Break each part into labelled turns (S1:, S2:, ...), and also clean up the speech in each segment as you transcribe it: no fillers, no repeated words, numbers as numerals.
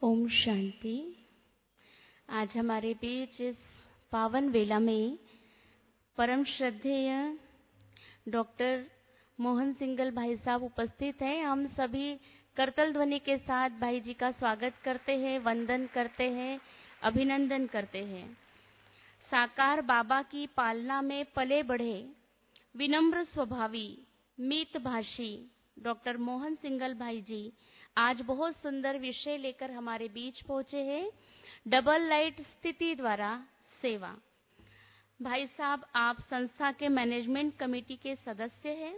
S1: ओम शांति। आज हमारे बीच इस पावन वेला में परम श्रद्धेय डॉक्टर मोहन सिंगल भाई साहब उपस्थित हैं। हम सभी करतल ध्वनि के साथ भाई जी का स्वागत करते हैं, वंदन करते हैं, अभिनंदन करते हैं। साकार बाबा की पालना में पले बढ़े विनम्र स्वभावी मितभाषी डॉक्टर मोहन सिंगल भाई जी आज बहुत सुंदर विषय लेकर हमारे बीच पहुंचे हैं। डबल लाइट स्थिति द्वारा सेवा। भाई साहब, आप संस्था के मैनेजमेंट कमेटी के सदस्य हैं,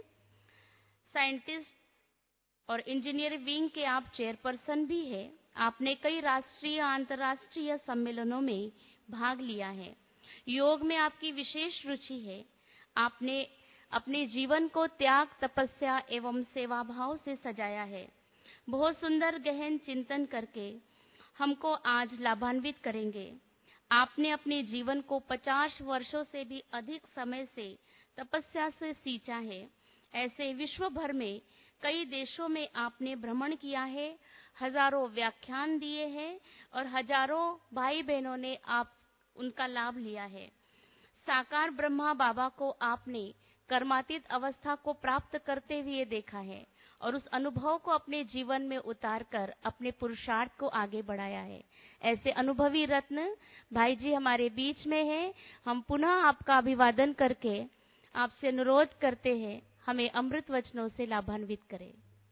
S1: साइंटिस्ट और इंजीनियर विंग के आप चेयरपर्सन भी हैं। आपने कई राष्ट्रीय अंतर्राष्ट्रीय सम्मेलनों में भाग लिया है। योग में आपकी विशेष रुचि है। आपने अपने जीवन को त्याग, तपस्या एवं सेवा भाव से सजाया है। बहुत सुंदर गहन चिंतन करके हमको आज लाभान्वित करेंगे। आपने अपने जीवन को 50 वर्षों से भी अधिक समय से तपस्या से सींचा है। ऐसे विश्व भर में कई देशों में आपने भ्रमण किया है, हजारों व्याख्यान दिए हैं और हजारों भाई बहनों ने उनका लाभ लिया है। साकार ब्रह्मा बाबा को आपने कर्मातीत अवस्था को प्राप्त करते हुए देखा है और उस अनुभव को अपने जीवन में उतारकर अपने पुरुषार्थ को आगे बढ़ाया है। ऐसे अनुभवी रत्न भाई जी हमारे बीच में हैं। हम पुनः आपका अभिवादन करके आपसे अनुरोध करते हैं, हमें अमृत वचनों से लाभान्वित करें।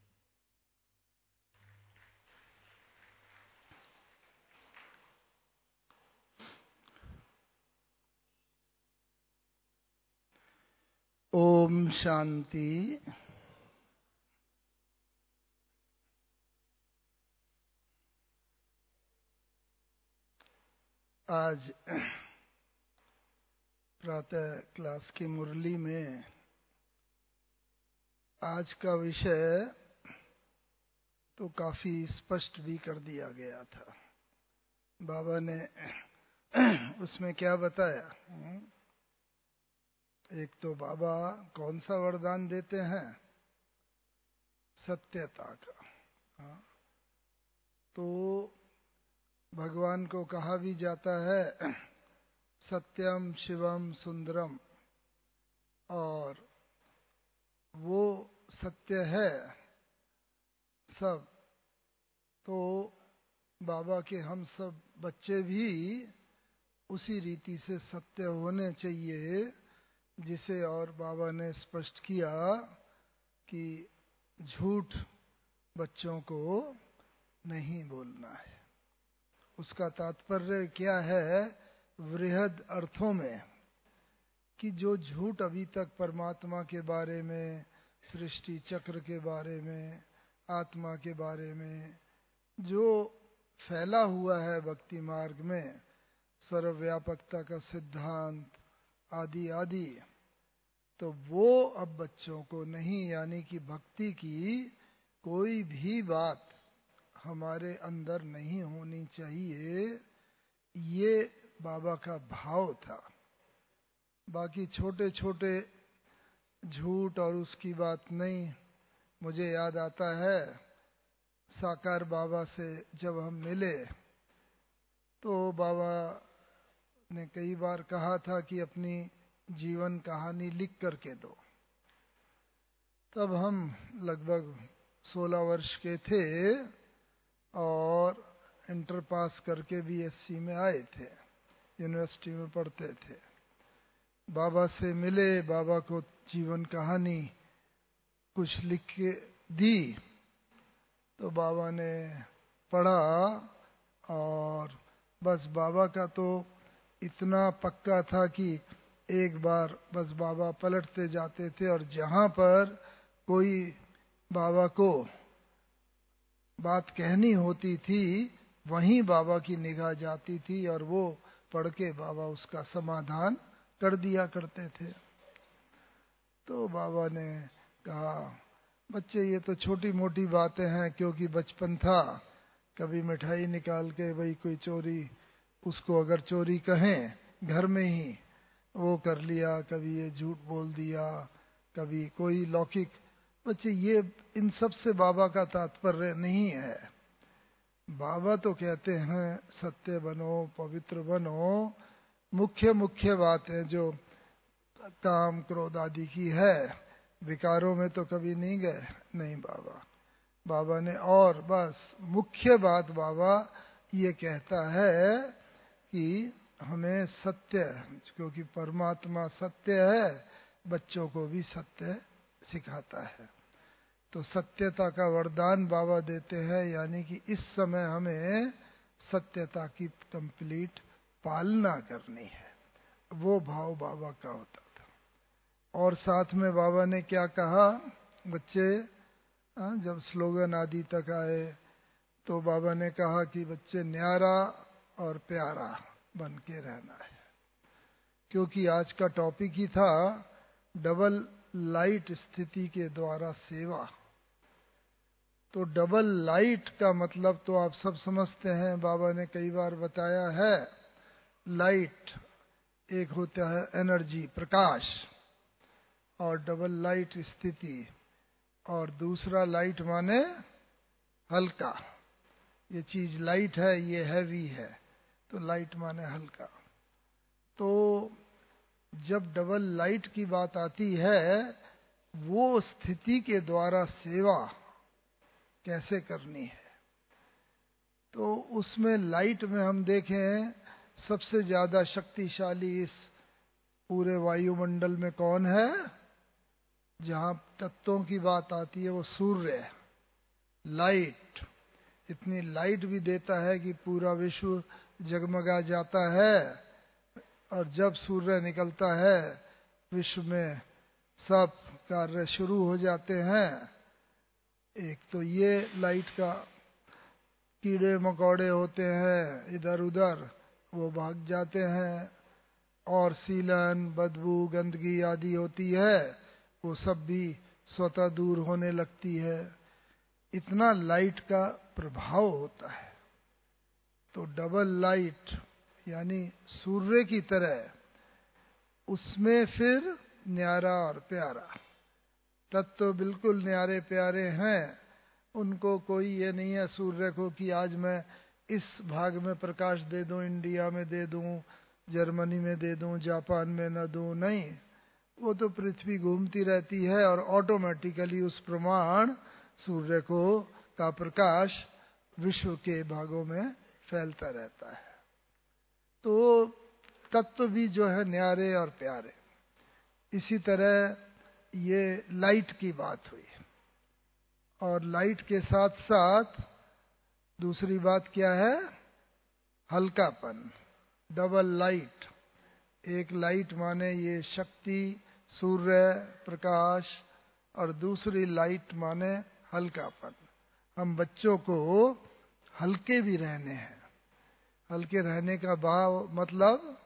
S2: ओम शांति। आज प्रातः क्लास की मुरली में आज का विषय तो काफी स्पष्ट भी कर दिया गया था। बाबा ने उसमें क्या बताया? एक तो बाबा कौन सा वरदान देते हैं? सत्यता का। तो भगवान को कहा भी जाता है सत्यम शिवम सुंदरम, और वो सत्य है सब। तो बाबा के हम सब बच्चे भी उसी रीति से सत्य होने चाहिए, जिसे और बाबा ने स्पष्ट किया कि झूठ बच्चों को नहीं बोलना है। उसका तात्पर्य क्या है? वृहद अर्थों में कि जो झूठ अभी तक परमात्मा के बारे में, सृष्टि चक्र के बारे में, आत्मा के बारे में जो फैला हुआ है भक्ति मार्ग में, सर्वव्यापकता का सिद्धांत आदि आदि, तो वो अब बच्चों को नहीं, यानी कि भक्ति की कोई भी बात हमारे अंदर नहीं होनी चाहिए। ये बाबा का भाव था। बाकी छोटे छोटे झूठ और उसकी बात नहीं। मुझे याद आता है साकार बाबा से जब हम मिले तो बाबा ने कई बार कहा था कि अपनी जीवन कहानी लिख करके दो। तब हम लगभग 16 वर्ष के थे और इंटर पास करके बीएससी में आए थे, यूनिवर्सिटी में पढ़ते थे। बाबा से मिले, बाबा को जीवन कहानी कुछ लिख के दी तो बाबा ने पढ़ा और बस बाबा का तो इतना पक्का था कि एक बार बस बाबा पलटते जाते थे और जहां पर कोई बाबा को बात कहनी होती थी वहीं बाबा की निगाह जाती थी और वो पढ़ के बाबा उसका समाधान कर दिया करते थे। तो बाबा ने कहा बच्चे ये तो छोटी मोटी बातें हैं, क्योंकि बचपन था, कभी मिठाई निकाल के भाई कोई चोरी, उसको अगर चोरी कहें घर में ही वो कर लिया, कभी ये झूठ बोल दिया, कभी कोई लौकिक। बच्चे ये इन सब से बाबा का तात्पर्य नहीं है। बाबा तो कहते हैं सत्य बनो, पवित्र बनो। मुख्य मुख्य बातें जो काम क्रोध आदि की है, विकारों में तो कभी नहीं गए, नहीं बाबा ने। और बस मुख्य बात बाबा ये कहता है कि हमें सत्य, क्योंकि परमात्मा सत्य है, बच्चों को भी सत्य सिखाता है। तो सत्यता का वरदान बाबा देते हैं, यानी कि इस समय हमें सत्यता की कंप्लीट पालना करनी है, वो भाव बाबा का होता था। और साथ में बाबा ने क्या कहा, बच्चे जब स्लोगन आदि तक आए तो बाबा ने कहा कि बच्चे न्यारा और प्यारा बन के रहना है। क्योंकि आज का टॉपिक ही था डबल लाइट स्थिति के द्वारा सेवा। तो डबल लाइट का मतलब तो आप सब समझते हैं, बाबा ने कई बार बताया है। लाइट एक होता है एनर्जी, प्रकाश, और डबल लाइट स्थिति, और दूसरा लाइट माने हल्का। ये चीज लाइट है, ये हैवी है, तो लाइट माने हल्का। तो जब डबल लाइट की बात आती है, वो स्थिति के द्वारा सेवा कैसे करनी है, तो उसमें लाइट में हम देखें सबसे ज्यादा शक्तिशाली इस पूरे वायुमंडल में कौन है। जहां तत्वों की बात आती है वो सूर्य है। लाइट, इतनी लाइट भी देता है कि पूरा विश्व जगमगा जाता है, और जब सूर्य निकलता है विश्व में सब कार्य शुरू हो जाते हैं। एक तो ये लाइट का, कीड़े मकोड़े होते हैं इधर उधर, वो भाग जाते हैं, और सीलन, बदबू, गंदगी आदि होती है, वो सब भी स्वतः दूर होने लगती है। इतना लाइट का प्रभाव होता है। तो डबल लाइट यानी सूर्य की तरह, उसमें फिर न्यारा और प्यारा। तत्व बिल्कुल न्यारे प्यारे हैं, उनको कोई ये नहीं है सूर्य को कि आज मैं इस भाग में प्रकाश दे दूं, इंडिया में दे दूं, जर्मनी में दे दूं, जापान में न दूं, नहीं। वो तो पृथ्वी घूमती रहती है और ऑटोमेटिकली उस प्रमाण सूर्य को का प्रकाश विश्व के भागों में फैलता रहता है। तो तत्व भी जो है न्यारे और प्यारे। इसी तरह ये लाइट की बात हुई, और लाइट के साथ साथ दूसरी बात क्या है, हल्कापन। डबल लाइट, एक लाइट माने ये शक्ति, सूर्य, प्रकाश, और दूसरी लाइट माने हल्कापन। हम बच्चों को हल्के भी रहने हैं। हल्के रहने का भाव मतलब,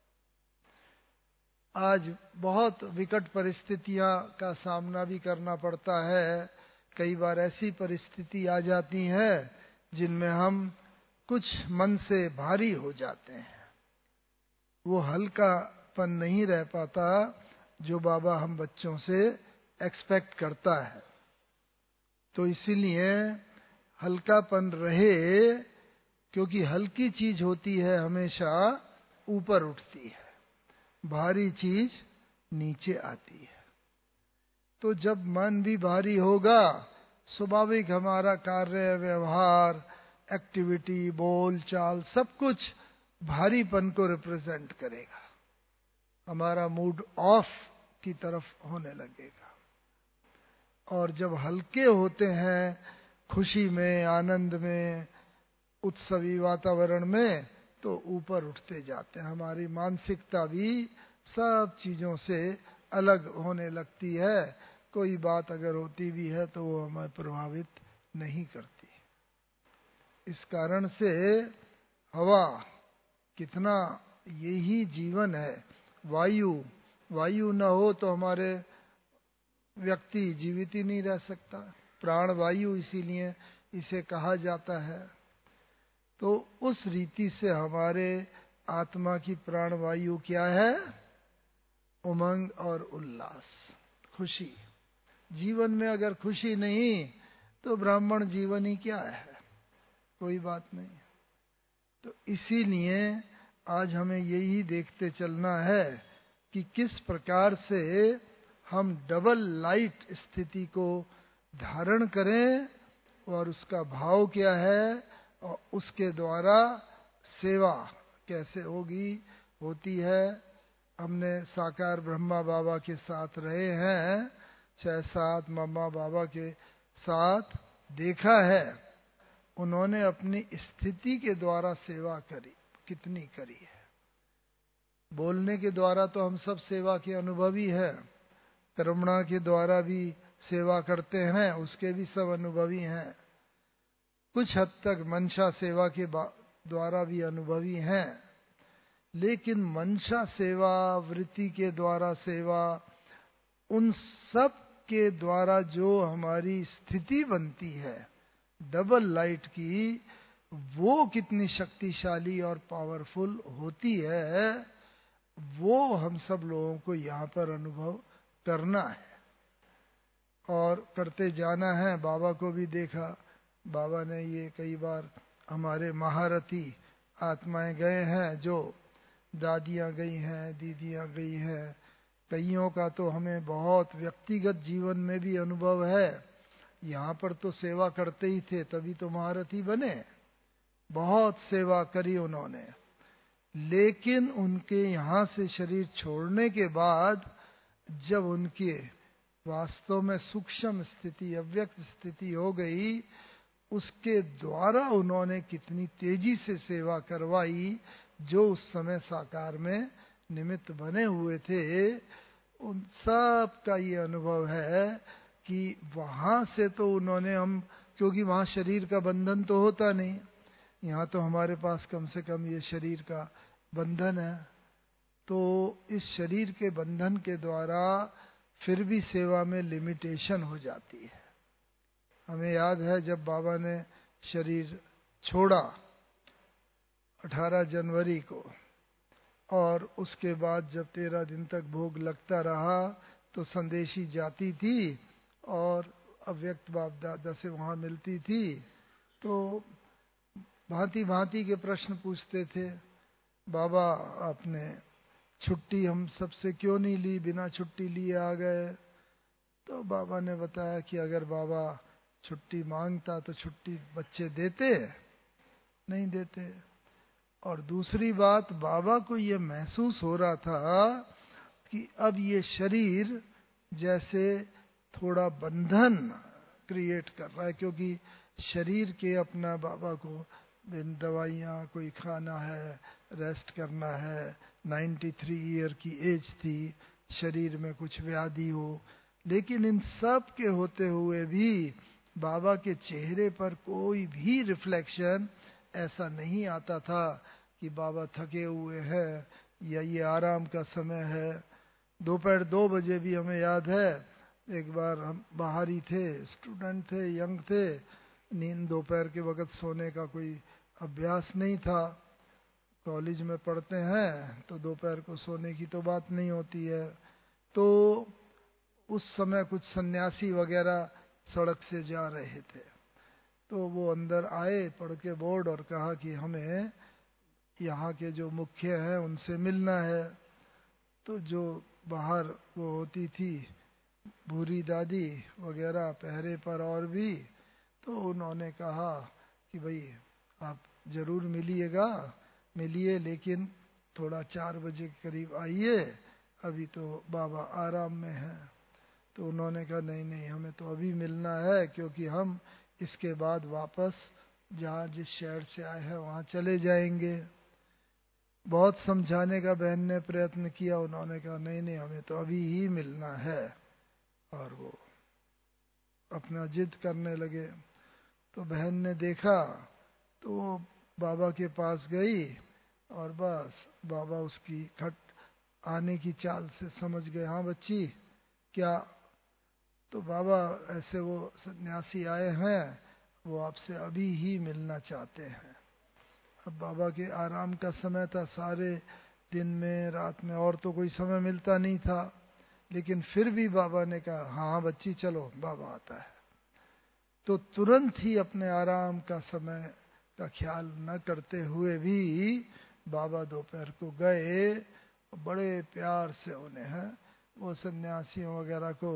S2: आज बहुत विकट परिस्थितियां का सामना भी करना पड़ता है। कई बार ऐसी परिस्थिति आ जाती है जिनमें हम कुछ मन से भारी हो जाते हैं। वो हल्कापन नहीं रह पाता जो बाबा हम बच्चों से एक्सपेक्ट करता है। तो इसीलिए हल्कापन रहे, क्योंकि हल्की चीज होती है हमेशा ऊपर उठती है, भारी चीज नीचे आती है। तो जब मन भी भारी होगा, स्वाभाविक हमारा कार्य, व्यवहार, एक्टिविटी, बोल चाल सब कुछ भारीपन को रिप्रेजेंट करेगा। हमारा मूड ऑफ की तरफ होने लगेगा। और जब हल्के होते हैं, खुशी में, आनंद में, उत्सवी वातावरण में, तो ऊपर उठते जाते हैं। हमारी मानसिकता भी सब चीजों से अलग होने लगती है। कोई बात अगर होती भी है तो वो हमें प्रभावित नहीं करती। इस कारण से हवा कितना, यही जीवन है। वायु न हो तो हमारे व्यक्ति जीवित ही नहीं रह सकता। प्राण वायु इसीलिए इसे कहा जाता है। तो उस रीति से हमारे आत्मा की प्राण वायु क्या है, उमंग और उल्लास, खुशी। जीवन में अगर खुशी नहीं तो ब्राह्मण जीवन ही क्या है। कोई बात नहीं। तो इसीलिए आज हमें यही देखते चलना है कि किस प्रकार से हम डबल लाइट स्थिति को धारण करें और उसका भाव क्या है और उसके द्वारा सेवा कैसे होती है। हमने साकार ब्रह्मा बाबा के साथ रहे हैं, 6-7 मम्मा बाबा के साथ देखा है, उन्होंने अपनी स्थिति के द्वारा सेवा करी, कितनी करी है। बोलने के द्वारा तो हम सब सेवा के अनुभवी हैं, कर्मणा के द्वारा भी सेवा करते हैं, उसके भी सब अनुभवी हैं, कुछ हद तक मनसा सेवा के द्वारा भी अनुभवी हैं। लेकिन मनसा सेवा, वृत्ति के द्वारा सेवा, उन सब के द्वारा जो हमारी स्थिति बनती है डबल लाइट की, वो कितनी शक्तिशाली और पावरफुल होती है, वो हम सब लोगों को यहाँ पर अनुभव करना है और करते जाना है। बाबा को भी देखा, बाबा ने ये कई बार, हमारे महारथी आत्माएं गए हैं, जो दादियां गई हैं, दीदियां गई हैं, कईयों का तो हमें बहुत व्यक्तिगत जीवन में भी अनुभव है। यहाँ पर तो सेवा करते ही थे, तभी तो महारथी बने, बहुत सेवा करी उन्होंने। लेकिन उनके यहाँ से शरीर छोड़ने के बाद जब उनके वास्तव में सूक्ष्म स्थिति, अव्यक्त स्थिति हो गई, उसके द्वारा उन्होंने कितनी तेजी से सेवा करवाई, जो उस समय साकार में निमित्त बने हुए थे, उन सब का ये अनुभव है कि वहां से तो उन्होंने क्योंकि वहां शरीर का बंधन तो होता नहीं, यहाँ तो हमारे पास कम से कम ये शरीर का बंधन है, तो इस शरीर के बंधन के द्वारा फिर भी सेवा में लिमिटेशन हो जाती है। हमें याद है जब बाबा ने शरीर छोड़ा 18 जनवरी को, और उसके बाद जब 13 दिन तक भोग लगता रहा, तो संदेशी जाती थी और अव्यक्त बाप दादा से वहां मिलती थी, तो भांति भांति के प्रश्न पूछते थे। बाबा आपने छुट्टी हम सबसे क्यों नहीं ली, बिना छुट्टी लिए आ गए? तो बाबा ने बताया कि अगर बाबा छुट्टी मांगता तो छुट्टी बच्चे देते, नहीं देते। और दूसरी बात, बाबा को ये महसूस हो रहा था कि अब ये शरीर जैसे थोड़ा बंधन क्रिएट कर रहा है, क्योंकि शरीर के अपना बाबा को दवाइयाँ, कोई खाना है, रेस्ट करना है, 93 ईयर की एज थी, शरीर में कुछ व्याधि हो, लेकिन इन सब के होते हुए भी बाबा के चेहरे पर कोई भी रिफ्लेक्शन ऐसा नहीं आता था कि बाबा थके हुए हैं या ये आराम का समय है। दोपहर 2 बजे भी हमें याद है, एक बार हम बाहर ही थे, स्टूडेंट थे, यंग थे, नींद दोपहर के वक्त सोने का कोई अभ्यास नहीं था, कॉलेज में पढ़ते हैं तो दोपहर को सोने की तो बात नहीं होती है। तो उस समय कुछ सन्यासी वगैरह सड़क से जा रहे थे, तो वो अंदर आए पढ़ के बोर्ड और कहा कि हमें यहाँ के जो मुख्य हैं उनसे मिलना है। तो जो बाहर वो होती थी भूरी दादी वगैरह पहरे पर और भी, तो उन्होंने कहा कि भाई आप जरूर मिलिए, लेकिन थोड़ा 4 बजे के करीब आइए, अभी तो बाबा आराम में हैं। तो उन्होंने कहा नहीं, हमें तो अभी मिलना है, क्योंकि हम इसके बाद वापस जहाँ जिस शहर से आए हैं वहाँ चले जाएंगे। बहुत समझाने का बहन ने प्रयत्न किया, उन्होंने कहा नहीं, हमें तो अभी ही मिलना है, और वो अपना जिद करने लगे। तो बहन ने देखा तो वो बाबा के पास गई, और बस बाबा उसकी खट आने की चाल से समझ गए, हाँ बच्ची क्या? तो बाबा ऐसे, वो सन्यासी आए हैं, वो आपसे अभी ही मिलना चाहते हैं। अब बाबा के आराम का समय था, सारे दिन में रात में और तो कोई समय मिलता नहीं था, लेकिन फिर भी बाबा ने कहा हाँ बच्ची चलो, बाबा आता है। तो तुरंत ही अपने आराम का समय का ख्याल न करते हुए भी बाबा दोपहर को गए, बड़े प्यार से उन्हें है वो सन्यासियों वगैरह को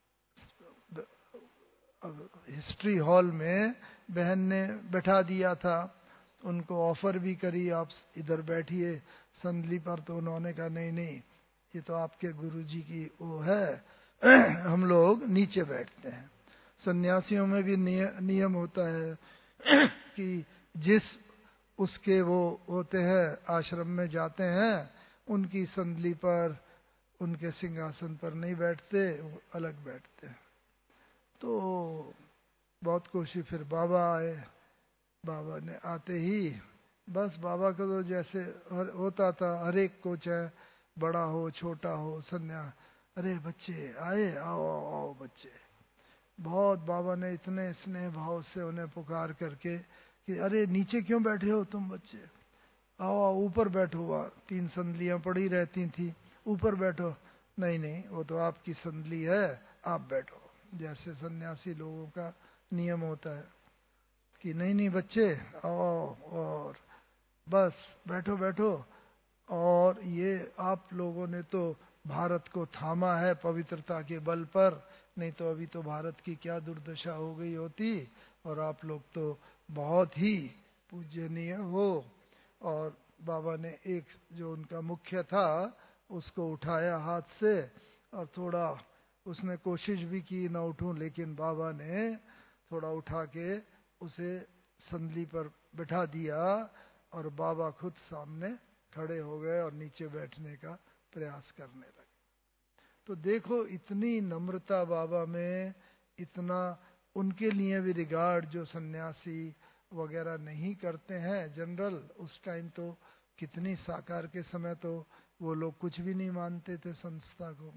S2: हिस्ट्री हॉल में बहन ने बैठा दिया था। उनको ऑफर भी करी आप इधर बैठिए संदली पर, तो उन्होंने कहा नहीं नहीं, ये तो आपके गुरुजी की वो है हम लोग नीचे बैठते हैं। सन्यासियों में भी नियम होता है कि जिस उसके वो होते हैं आश्रम में जाते हैं, उनकी संदली पर उनके सिंहासन पर नहीं बैठते, अलग बैठते हैं। तो बहुत कोशिश, फिर बाबा आए। बाबा ने आते ही बस बाबा का तो जैसे होता था, हर एक को चाहे बड़ा हो छोटा हो अरे बच्चे आए, आओ आओ आओ बच्चे। बहुत बाबा ने इतने स्नेह भाव से उन्हें पुकार करके कि अरे नीचे क्यों बैठे हो तुम बच्चे, आओ आओ ऊपर बैठो। वहाँ 3 संदलियां पड़ी रहती थी, ऊपर बैठो। नहीं नहीं, वो तो आपकी संदली है, आप बैठो। जैसे सन्यासी लोगों का नियम होता है कि नहीं नहीं बच्चे आओ, और बस बैठो बैठो। और ये आप लोगों ने तो भारत को थामा है पवित्रता के बल पर, नहीं तो अभी तो भारत की क्या दुर्दशा हो गई होती। और आप लोग तो बहुत ही पूजनीय हो। और बाबा ने एक जो उनका मुख्य था उसको उठाया हाथ से, और थोड़ा उसने कोशिश भी की ना उठूं, लेकिन बाबा ने थोड़ा उठा के उसे संदली पर बिठा दिया, और बाबा खुद सामने खड़े हो गए और नीचे बैठने का प्रयास करने लगे। तो देखो इतनी नम्रता बाबा में, इतना उनके लिए भी रिगार्ड जो सन्यासी वगैरह नहीं करते हैं जनरल। उस टाइम तो कितनी साकार के समय तो वो लोग कुछ भी नहीं मानते थे संस्था को।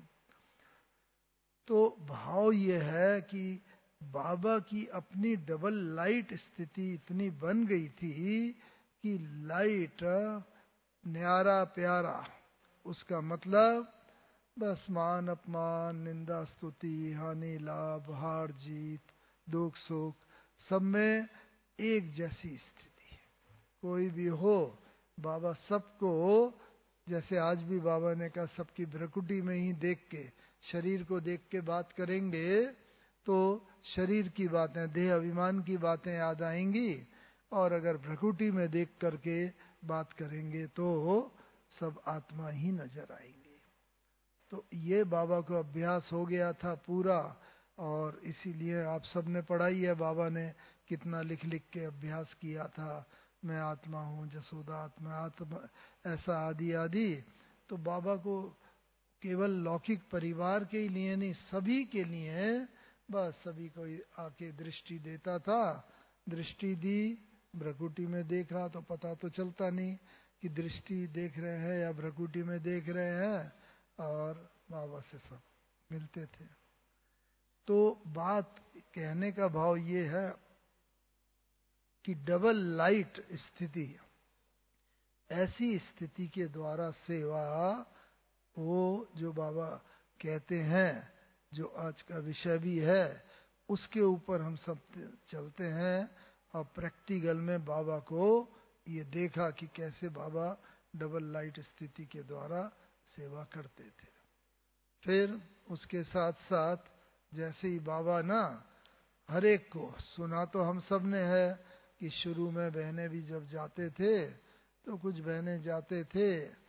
S2: तो भाव ये है कि बाबा की अपनी डबल लाइट स्थिति इतनी बन गई थी कि लाइट न्यारा प्यारा, उसका मतलब बस मान अपमान, निंदा स्तुति, हानि लाभ, हार जीत, दुख सुख, सब में एक जैसी स्थिति। कोई भी हो, बाबा सबको, जैसे आज भी बाबा ने कहा सबकी भ्रकुटी में ही देख के, शरीर को देख के बात करेंगे तो शरीर की बातें, देह अभिमान की बातें याद आएंगी, और अगर भ्रकुटी में देख करके बात करेंगे तो सब आत्मा ही नजर आएंगे। तो ये बाबा को अभ्यास हो गया था पूरा, और इसीलिए आप सबने पढ़ाई है, बाबा ने कितना लिख लिख के अभ्यास किया था, मैं आत्मा हूँ, जसोदा आत्मा, आत्मा ऐसा आदि आदि। तो बाबा को केवल लौकिक परिवार के लिए नहीं, सभी के लिए, बस सभी को आके दृष्टि देता था। दृष्टि दी, भ्रकुटी में देखा तो पता तो चलता नहीं कि दृष्टि देख रहे हैं या भ्रकुटी में देख रहे हैं, और बाबा से सब मिलते थे। तो बात कहने का भाव ये है कि डबल लाइट स्थिति, ऐसी स्थिति के द्वारा सेवा, वो जो बाबा कहते हैं, जो आज का विषय भी है, उसके ऊपर हम सब चलते हैं। और प्रैक्टिकल में बाबा को ये देखा कि कैसे बाबा डबल लाइट स्थिति के द्वारा सेवा करते थे। फिर उसके साथ साथ जैसे ही बाबा ना हर एक को सुना, तो हम सब ने है कि शुरू में बहनें भी जब जाते थे तो कुछ बहनें जाते थे,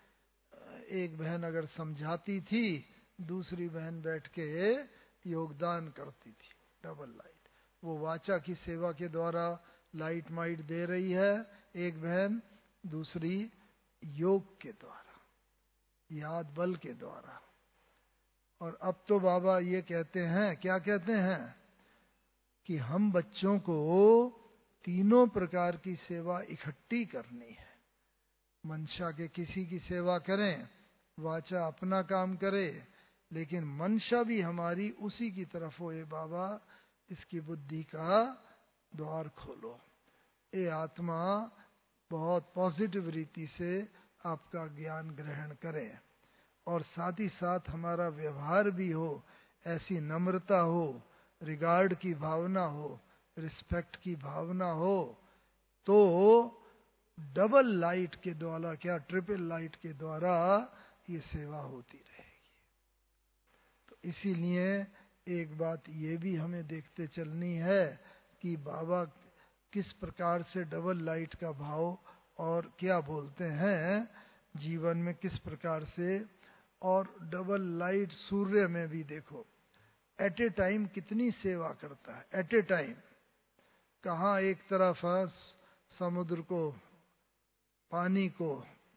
S2: एक बहन अगर समझाती थी, दूसरी बहन बैठ के योगदान करती थी। डबल लाइट, वो वाचा की सेवा के द्वारा लाइट माइट दे रही है एक बहन, दूसरी योग के द्वारा, याद बल के द्वारा। और अब तो बाबा ये कहते हैं, क्या कहते हैं, कि हम बच्चों को तीनों प्रकार की सेवा इकट्ठी करनी है। मंशा के किसी की सेवा करें, वाचा अपना काम करे, लेकिन मंशा भी हमारी उसी की तरफ हो। ये बाबा इसकी बुद्धि का द्वार खोलो, ये आत्मा बहुत पॉजिटिव रीति से आपका ज्ञान ग्रहण करे, और साथ ही साथ हमारा व्यवहार भी हो, ऐसी नम्रता हो, रिगार्ड की भावना हो, रिस्पेक्ट की भावना हो, तो डबल लाइट के द्वारा, क्या ट्रिपल लाइट के द्वारा ये सेवा होती रहेगी। तो इसीलिए एक बात ये भी हमें देखते चलनी है कि बाबा किस प्रकार से डबल लाइट का भाव और क्या बोलते हैं जीवन में किस प्रकार से। और डबल लाइट सूर्य में भी देखो, एट ए टाइम कितनी सेवा करता है। एट ए टाइम कहाँ एक तरफ समुद्र को, पानी को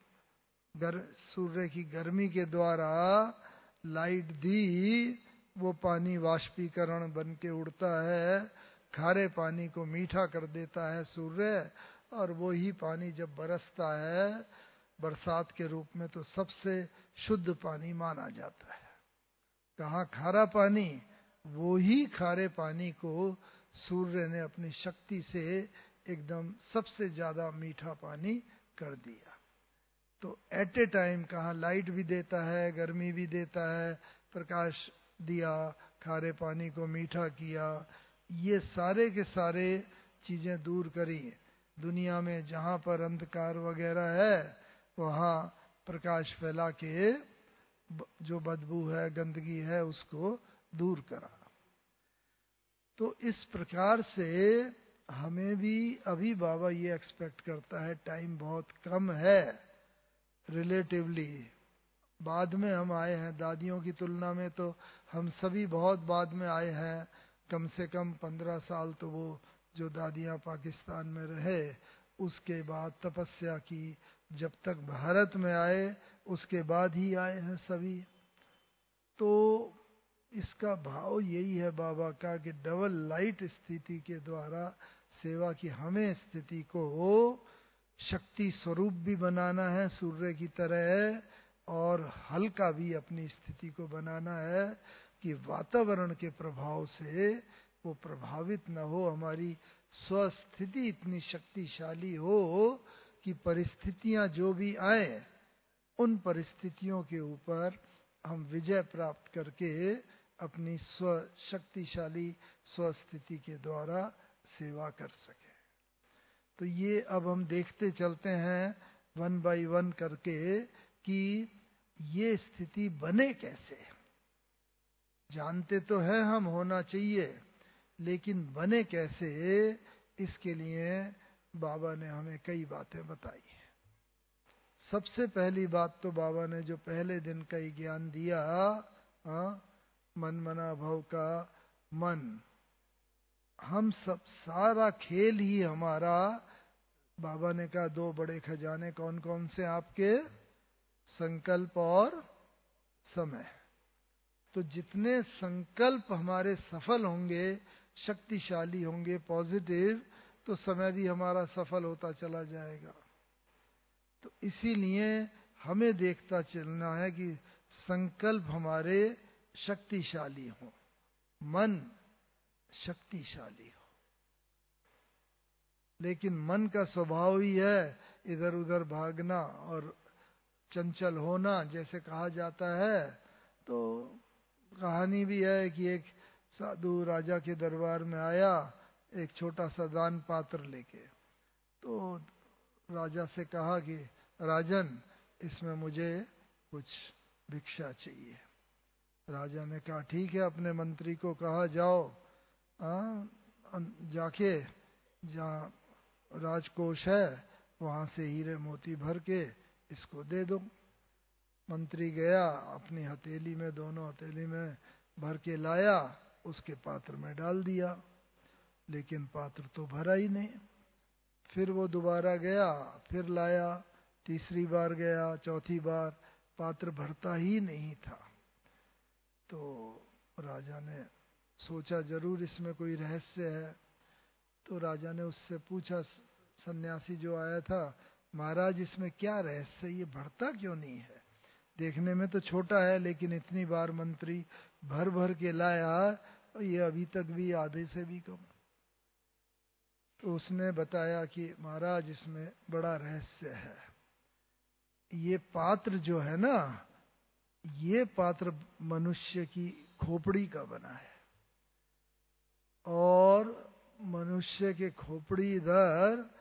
S2: सूर्य की गर्मी के द्वारा लाइट दी, वो पानी वाष्पीकरण बन के उड़ता है, खारे पानी को मीठा कर देता है सूर्य, और वो ही पानी जब बरसता है बरसात के रूप में तो सबसे शुद्ध पानी माना जाता है। कहाँ खारा पानी, वो ही खारे पानी को सूर्य ने अपनी शक्ति से एकदम सबसे ज्यादा मीठा पानी कर दिया। तो एट ए टाइम कहाँ लाइट भी देता है, गर्मी भी देता है, प्रकाश दिया, खारे पानी को मीठा किया, ये सारे के सारे चीजें दूर करी। दुनिया में जहाँ पर अंधकार वगैरह है वहाँ प्रकाश फैला के जो बदबू है, गंदगी है, उसको दूर करा। तो इस प्रकार से हमें भी अभी बाबा ये एक्सपेक्ट करता है, टाइम बहुत कम है रिलेटिवली, बाद में हम आए हैं, दादियों की तुलना में तो हम सभी बहुत बाद में आए हैं। कम से कम 15 साल तो वो जो दादियां पाकिस्तान में रहे उसके बाद तपस्या की, जब तक भारत में आए उसके बाद ही आए हैं सभी। तो इसका भाव यही है बाबा का कि डबल लाइट स्थिति के द्वारा सेवा की हमें स्थिति को शक्ति स्वरूप भी बनाना है सूर्य की तरह, और हल्का भी अपनी स्थिति को बनाना है कि वातावरण के प्रभाव से वो प्रभावित न हो, हमारी स्वस्थिति इतनी शक्तिशाली हो कि परिस्थितियां जो भी आए उन परिस्थितियों के ऊपर हम विजय प्राप्त करके अपनी शक्तिशाली स्वस्थिति के द्वारा सेवा कर सके। तो ये अब हम देखते चलते हैं वन बाय वन करके कि ये स्थिति बने कैसे। जानते तो है हम होना चाहिए, लेकिन बने कैसे, इसके लिए बाबा ने हमें कई बातें बताई हैं। सबसे पहली बात तो बाबा ने जो पहले दिन का ही ज्ञान दिया, मन मना भव का मन, हम सब सारा खेल ही हमारा, बाबा ने कहा 2 बड़े खजाने कौन कौन से आपके, संकल्प और समय। तो जितने संकल्प हमारे सफल होंगे, शक्तिशाली होंगे, पॉजिटिव, तो समय भी हमारा सफल होता चला जाएगा। तो इसीलिए हमें देखता चलना है कि संकल्प हमारे शक्तिशाली हों, मन शक्तिशाली हो। लेकिन मन का स्वभाव ही है इधर उधर भागना और चंचल होना, जैसे कहा जाता है। तो कहानी भी है कि एक साधु राजा के दरबार में आया एक छोटा सा दान पात्र लेके। तो राजा से कहा कि राजन, इसमें मुझे कुछ भिक्षा चाहिए। राजा ने कहा ठीक है, अपने मंत्री को कहा जाओ, जाके जहाँ राजकोष है वहां से हीरे मोती भर के इसको दे दो। मंत्री गया, अपनी हथेली में, दोनों हथेली में भर के लाया, उसके पात्र में डाल दिया, लेकिन पात्र तो भरा ही नहीं। फिर वो दोबारा गया, फिर लाया, तीसरी बार गया, चौथी बार, पात्र भरता ही नहीं था। तो राजा ने सोचा जरूर इसमें कोई रहस्य है। तो राजा ने उससे पूछा, सन्यासी जो आया था, महाराज इसमें क्या रहस्य, ये भरता क्यों नहीं है? देखने में तो छोटा है, लेकिन इतनी बार मंत्री भर भर के लाया और ये अभी तक भी आधे से भी कम। तो उसने बताया कि महाराज इसमें बड़ा रहस्य है। ये पात्र जो है ना, ये पात्र मनुष्य की खोपड़ी का बना है, और मनुष्य के खोपड़ी इधर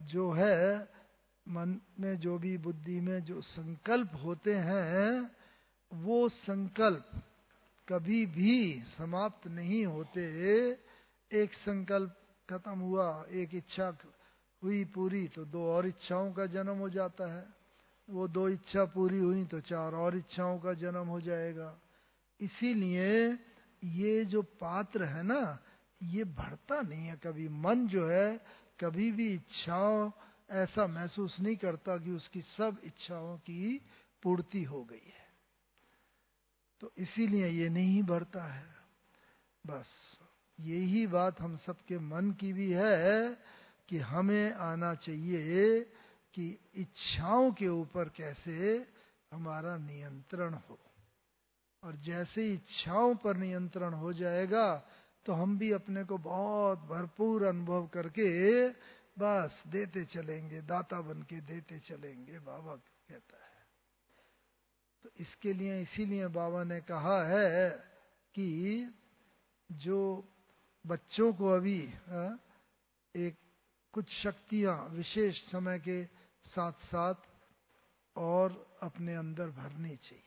S2: जो है मन में, जो भी बुद्धि में जो संकल्प होते हैं, वो संकल्प कभी भी समाप्त नहीं होते। एक संकल्प खत्म हुआ, एक इच्छा हुई पूरी, तो दो और इच्छाओं का जन्म हो जाता है। वो दो इच्छा पूरी हुई तो चार और इच्छाओं का जन्म हो जाएगा। इसीलिए ये जो पात्र है ना, ये बढ़ता नहीं है कभी। मन जो है कभी भी इच्छाओं ऐसा महसूस नहीं करता कि उसकी सब इच्छाओं की पूर्ति हो गई है, तो इसीलिए ये नहीं बढ़ता है। बस यही बात हम सबके मन की भी है कि हमें आना चाहिए कि इच्छाओं के ऊपर कैसे हमारा नियंत्रण हो। और जैसे इच्छाओं पर नियंत्रण हो जाएगा तो हम भी अपने को बहुत भरपूर अनुभव करके बस देते चलेंगे, दाता बन के देते चलेंगे, बाबा कहता है। तो इसके लिए इसीलिए बाबा ने कहा है कि जो बच्चों को अभी एक कुछ शक्तियां विशेष समय के साथ साथ और अपने अंदर भरनी चाहिए।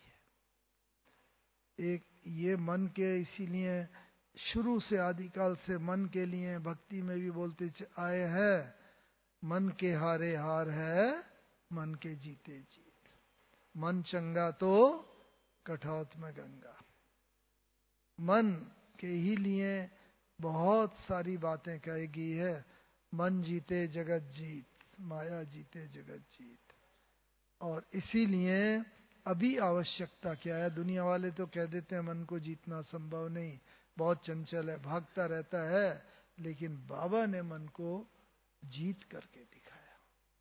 S2: एक ये मन के, इसीलिए शुरू से आदिकाल से मन के लिए भक्ति में भी बोलते आए हैं, मन के हारे हार है, मन के जीते जीत। मन चंगा तो कठौत में गंगा। मन के ही लिए बहुत सारी बातें कही गई है। मन जीते जगत जीत, माया जीते जगत जीत। और इसीलिए अभी आवश्यकता क्या है? दुनिया वाले तो कह देते हैं मन को जीतना संभव नहीं, बहुत चंचल है, भागता रहता है। लेकिन बाबा ने मन को जीत करके दिखाया।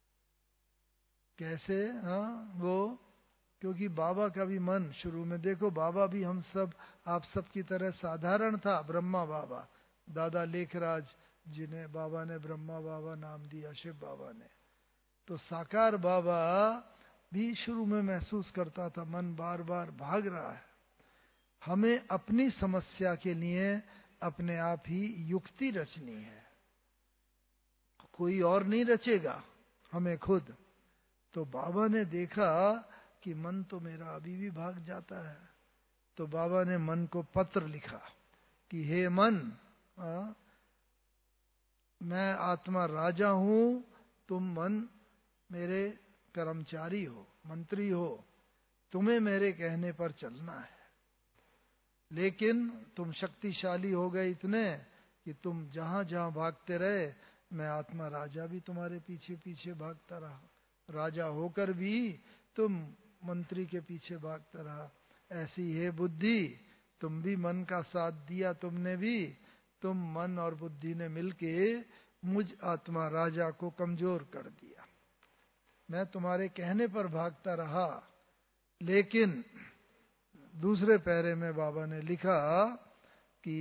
S2: कैसे? हाँ, वो क्योंकि बाबा का भी मन शुरू में देखो, बाबा भी हम सब आप सब की तरह साधारण था। ब्रह्मा बाबा, दादा लेखराज जिन्हें बाबा ने ब्रह्मा बाबा नाम दिया, शिव बाबा ने, तो साकार बाबा भी शुरू में महसूस करता था मन बार बार भाग रहा है। हमें अपनी समस्या के लिए अपने आप ही युक्ति रचनी है, कोई और नहीं रचेगा, हमें खुद। तो बाबा ने देखा कि मन तो मेरा अभी भी भाग जाता है, तो बाबा ने मन को पत्र लिखा कि हे मन, मैं आत्मा राजा हूं, तुम मन मेरे कर्मचारी हो, मंत्री हो, तुम्हें मेरे कहने पर चलना है। लेकिन तुम शक्तिशाली हो गए इतने कि तुम जहां जहां भागते रहे, मैं आत्मा राजा भी तुम्हारे पीछे पीछे भागता रहा। राजा होकर भी तुम मंत्री के पीछे भागता रहा। ऐसी है बुद्धि, तुम भी मन का साथ दिया, तुमने भी, तुम मन और बुद्धि ने मिलके मुझ आत्मा राजा को कमजोर कर दिया। मैं तुम्हारे कहने पर भागता रहा। लेकिन दूसरे पैरे में बाबा ने लिखा कि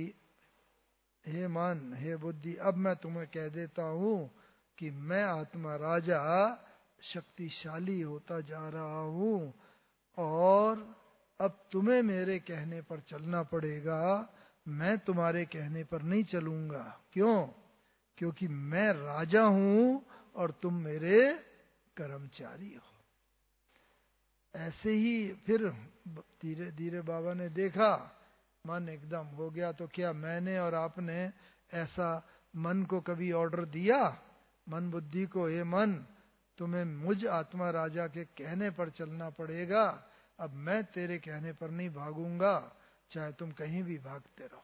S2: हे मन, हे बुद्धि, अब मैं तुम्हें कह देता हूं कि मैं आत्मा राजा शक्तिशाली होता जा रहा हूं और अब तुम्हें मेरे कहने पर चलना पड़ेगा। मैं तुम्हारे कहने पर नहीं चलूंगा। क्यों? क्योंकि मैं राजा हूं और तुम मेरे कर्मचारी हो। ऐसे ही फिर धीरे धीरे बाबा ने देखा मन एकदम हो गया। तो क्या मैंने और आपने ऐसा मन को कभी ऑर्डर दिया, मन बुद्धि को, हे मन तुम्हें मुझ आत्मा राजा के कहने पर चलना पड़ेगा, अब मैं तेरे कहने पर नहीं भागूंगा, चाहे तुम कहीं भी भागते रहो।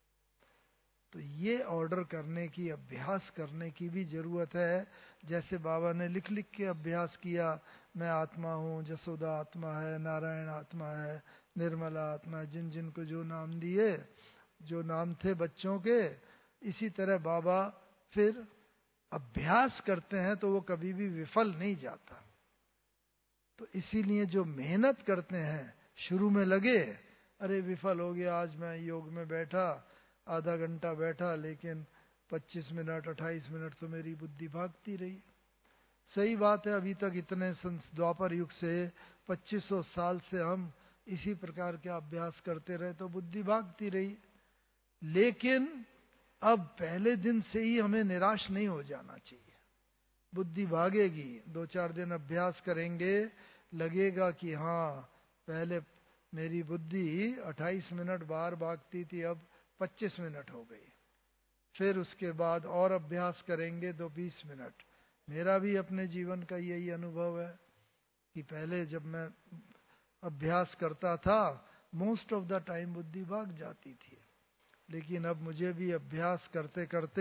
S2: तो ये ऑर्डर करने की, अभ्यास करने की भी जरूरत है। जैसे बाबा ने लिख लिख के अभ्यास किया, मैं आत्मा हूँ, जसोदा आत्मा है, नारायण आत्मा है, निर्मला आत्मा है, जिन जिन को जो नाम दिए, जो नाम थे बच्चों के, इसी तरह बाबा फिर अभ्यास करते हैं तो वो कभी भी विफल नहीं जाता। तो इसीलिए जो मेहनत करते हैं, शुरू में लगे, अरे विफल हो गया, आज मैं योग में बैठा, आधा घंटा बैठा, लेकिन 25 मिनट 28 मिनट तो मेरी बुद्धि भागती रही। सही बात है, अभी तक इतने द्वापर युग से 2500 साल से हम इसी प्रकार के अभ्यास करते रहे तो बुद्धि भागती रही। लेकिन अब पहले दिन से ही हमें निराश नहीं हो जाना चाहिए। बुद्धि भागेगी। 2-4 दिन अभ्यास करेंगे, लगेगा कि हाँ पहले मेरी बुद्धि 28 मिनट बाहर भागती थी, अब 25 मिनट हो गई। फिर उसके बाद और अभ्यास करेंगे तो 20 मिनट। मेरा भी अपने जीवन का यही अनुभव है कि पहले जब मैं अभ्यास करता था मोस्ट ऑफ द टाइम बुद्धि भाग जाती थी, लेकिन अब मुझे भी अभ्यास करते करते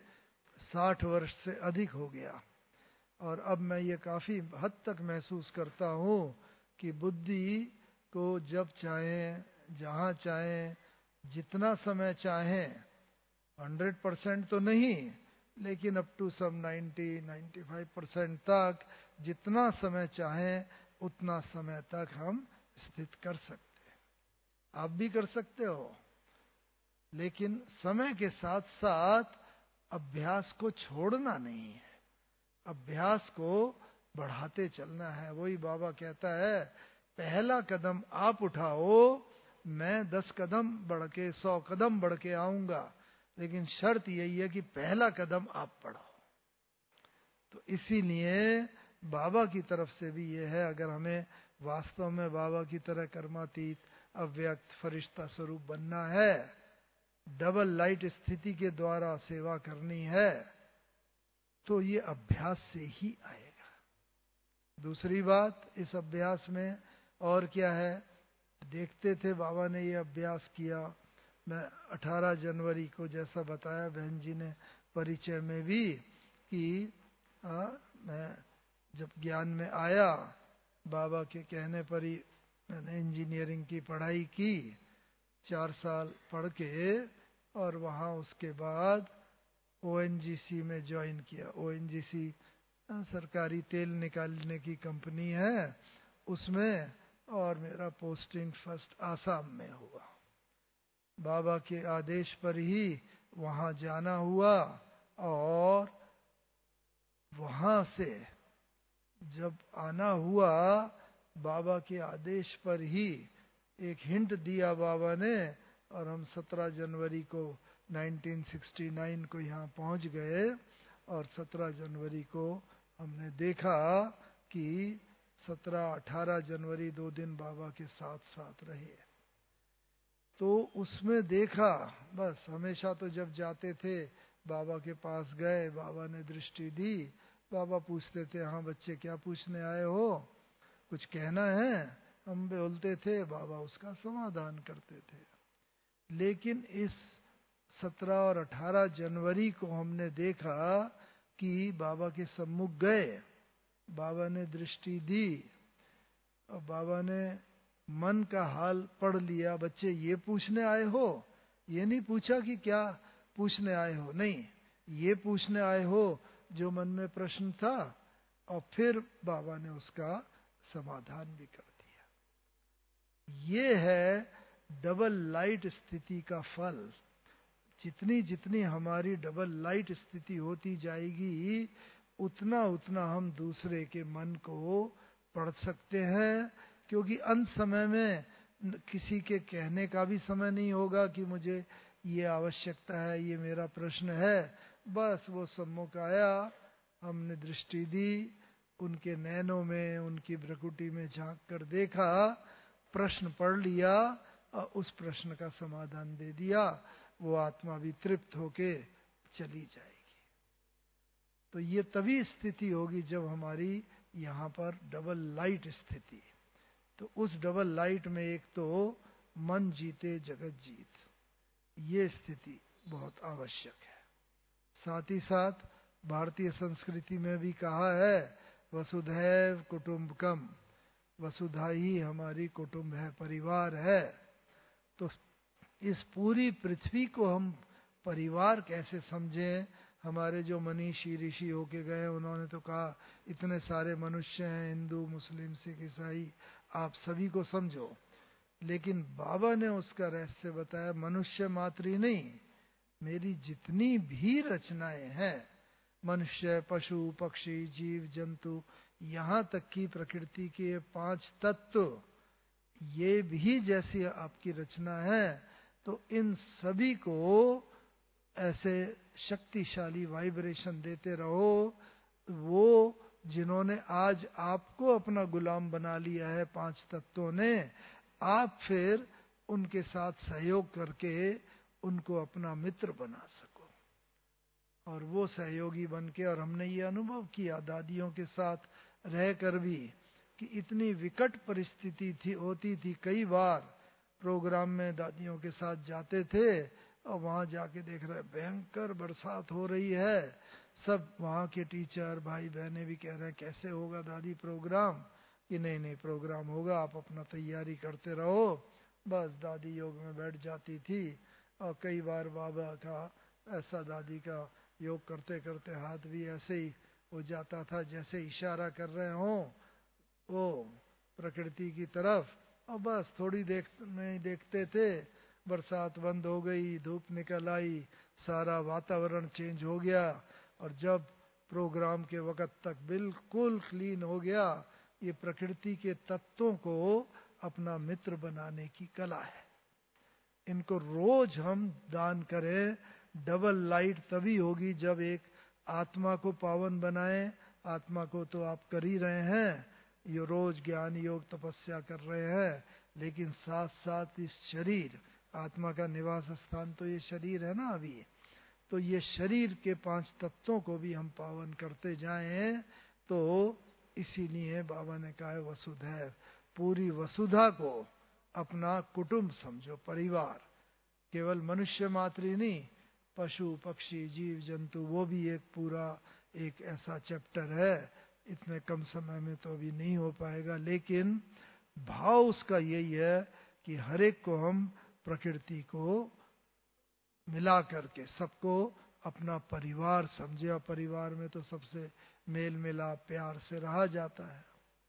S2: 60 वर्ष से अधिक हो गया और अब मैं ये काफी हद तक महसूस करता हूँ कि बुद्धि को जब चाहें, जहाँ चाहें, जितना समय चाहें, 100% तो नहीं लेकिन अप टू सम 90-95% तक जितना समय चाहें उतना समय तक हम स्थित कर सकते हैं। आप भी कर सकते हो, लेकिन समय के साथ साथ अभ्यास को छोड़ना नहीं है, अभ्यास को बढ़ाते चलना है। वही बाबा कहता है, पहला कदम आप उठाओ, मैं 10 कदम बढ़ के 100 कदम बढ़ के आऊंगा, लेकिन शर्त यही है कि पहला कदम आप बढ़ाओ। तो इसीलिए बाबा की तरफ से भी ये है, अगर हमें वास्तव में बाबा की तरह कर्मातीत अव्यक्त फरिश्ता स्वरूप बनना है, डबल लाइट स्थिति के द्वारा सेवा करनी है, तो ये अभ्यास से ही आएगा। दूसरी बात इस अभ्यास में और क्या है, देखते थे बाबा ने ये अभ्यास किया। मैं 18 जनवरी को जैसा बताया बहन जी ने परिचय में भी कि मैं जब ज्ञान में आया, बाबा के कहने पर ही मैंने इंजीनियरिंग की पढ़ाई की, 4 साल पढ़ के, और वहाँ उसके बाद ONGC में ज्वाइन किया। ONGC सरकारी तेल निकालने की कंपनी है उसमें, और मेरा पोस्टिंग फर्स्ट आसाम में हुआ। बाबा के आदेश पर ही वहाँ जाना हुआ, और वहाँ से जब आना हुआ, बाबा के आदेश पर ही एक हिंट दिया बाबा ने, और हम 17 जनवरी को 1969 को यहाँ पहुँच गए, और 17 जनवरी को हमने देखा कि 17-18 जनवरी 2 दिन बाबा के साथ साथ रहे। तो उसमें देखा, बस हमेशा तो जब जाते थे बाबा के पास गए, बाबा ने दृष्टि दी, बाबा पूछते थे, हाँ बच्चे क्या पूछने आए हो, कुछ कहना है? हम बोलते थे, बाबा उसका समाधान करते थे। लेकिन इस 17 और 18 जनवरी को हमने देखा कि बाबा के सम्मुख गए, बाबा ने दृष्टि दी, और बाबा ने मन का हाल पढ़ लिया। बच्चे ये पूछने आए हो? ये नहीं पूछा कि क्या पूछने आए हो, नहीं, ये पूछने आए हो जो मन में प्रश्न था, और फिर बाबा ने उसका समाधान भी कर दिया। ये है डबल लाइट स्थिति का फल। जितनी जितनी हमारी डबल लाइट स्थिति होती जाएगी, उतना उतना हम दूसरे के मन को पढ़ सकते हैं, क्योंकि अंत समय में किसी के कहने का भी समय नहीं होगा कि मुझे ये आवश्यकता है, ये मेरा प्रश्न है। बस वो सम्मुख आया, हमने दृष्टि दी, उनके नैनों में, उनकी भ्रकुटी में झांक कर देखा, प्रश्न पढ़ लिया, और उस प्रश्न का समाधान दे दिया। वो आत्मा भी तृप्त होके चली जाएगी। तो ये तभी स्थिति होगी जब हमारी यहाँ पर डबल लाइट स्थिति। तो उस डबल लाइट में एक तो मन जीते जगत जीत, ये स्थिति बहुत आवश्यक है। साथ ही साथ भारतीय संस्कृति में भी कहा है, वसुधैव कुटुंबकम, वसुधा ही हमारी कुटुंब है, परिवार है। तो इस पूरी पृथ्वी को हम परिवार कैसे समझें? हमारे जो मनीषी ऋषि होके गए, उन्होंने तो कहा इतने सारे मनुष्य हैं, हिंदू, मुस्लिम, सिख, ईसाई, आप सभी को समझो। लेकिन बाबा ने उसका रहस्य बताया, मनुष्य मात्र ही नहीं, मेरी जितनी भी रचनाएं हैं, मनुष्य, पशु, पक्षी, जीव जंतु, यहाँ तक कि प्रकृति के 5 तत्व, ये भी जैसी आपकी रचना है, तो इन सभी को ऐसे शक्तिशाली वाइब्रेशन देते रहो, वो जिन्होंने आज आपको अपना गुलाम बना लिया है 5 तत्वों ने, आप फिर उनके साथ सहयोग करके उनको अपना मित्र बना सको। और वो सहयोगी बन के, और हमने ये अनुभव किया दादियों के साथ रह कर भी, कि इतनी विकट परिस्थिति होती थी। कई बार प्रोग्राम में दादियों के साथ जाते थे और वहां जाके देख रहे भयंकर बरसात हो रही है। सब वहां के टीचर भाई बहनें भी कह रहे हैं कैसे होगा दादी प्रोग्राम, कि नहीं नहीं प्रोग्राम होगा, आप अपना तैयारी करते रहो। बस दादी योग में बैठ जाती थी। और कई बार बाबा का ऐसा, दादी का योग करते करते हाथ भी ऐसे ही हो जाता था जैसे इशारा कर रहे हों वो प्रकृति की तरफ। और बस थोड़ी देर में देखते थे बरसात बंद हो गई, धूप निकल आई, सारा वातावरण चेंज हो गया। और जब प्रोग्राम के वक्त तक बिल्कुल क्लीन हो गया। ये प्रकृति के तत्वों को अपना मित्र बनाने की कला है। इनको रोज हम दान करें। डबल लाइट तभी होगी जब एक आत्मा को पावन बनाए। आत्मा को तो आप कर ही रहे हैं, ये रोज ज्ञान योग तपस्या कर रहे हैं, लेकिन साथ साथ इस शरीर, आत्मा का निवास स्थान तो ये शरीर है ना अभी, तो ये शरीर के 5 तत्वों को भी हम पावन करते जाएं। तो इसीलिए बाबा ने कहा है वसुधैव, पूरी वसुधा को अपना कुटुंब समझो, परिवार। केवल मनुष्य मात्र ही नहीं, पशु पक्षी जीव जंतु, वो भी एक पूरा एक ऐसा चैप्टर है। इतने कम समय में तो अभी नहीं हो पाएगा, लेकिन भाव उसका यही है कि हर एक को हम प्रकृति को मिला करके सबको अपना परिवार समझे। और परिवार में तो सबसे मेल मिलाप प्यार से रहा जाता है।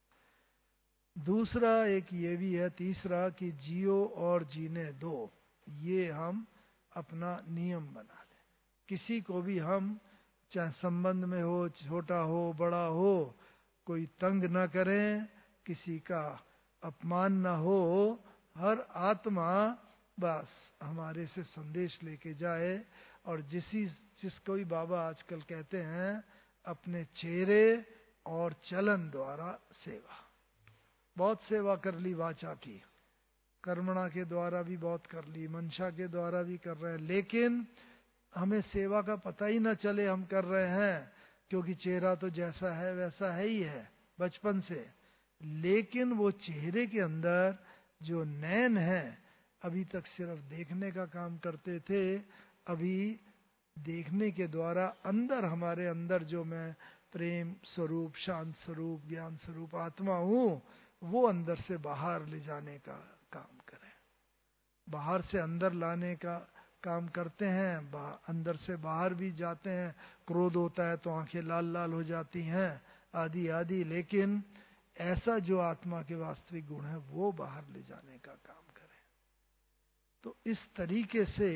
S2: दूसरा एक ये भी है, तीसरा, कि जियो और जीने दो, ये हम अपना नियम बना लें। किसी को भी हम, चाहे संबंध में हो, छोटा हो बड़ा हो, कोई तंग न करें, किसी का अपमान न हो। हर आत्मा बस हमारे से संदेश लेके जाए। और जिसको भी बाबा आजकल कहते हैं, अपने चेहरे और चलन द्वारा सेवा। बहुत सेवा कर ली वाचा की, कर्मणा के द्वारा भी बहुत कर ली, मंशा के द्वारा भी कर रहे हैं, लेकिन हमें सेवा का पता ही न चले हम कर रहे हैं, क्योंकि चेहरा तो जैसा है वैसा है ही है बचपन से। लेकिन वो चेहरे के अंदर जो नैन है, अभी तक सिर्फ देखने का काम करते थे। अभी देखने के द्वारा अंदर, हमारे अंदर जो मैं प्रेम स्वरूप, शांत स्वरूप, ज्ञान स्वरूप आत्मा हूँ, वो अंदर से बाहर ले जाने का काम करें। बाहर से अंदर लाने का काम करते हैं, अंदर से बाहर भी जाते हैं। क्रोध होता है तो आंखें लाल लाल हो जाती हैं, आदि आदि। लेकिन ऐसा जो आत्मा के वास्तविक गुण है वो बाहर ले जाने का काम करें। तो इस तरीके से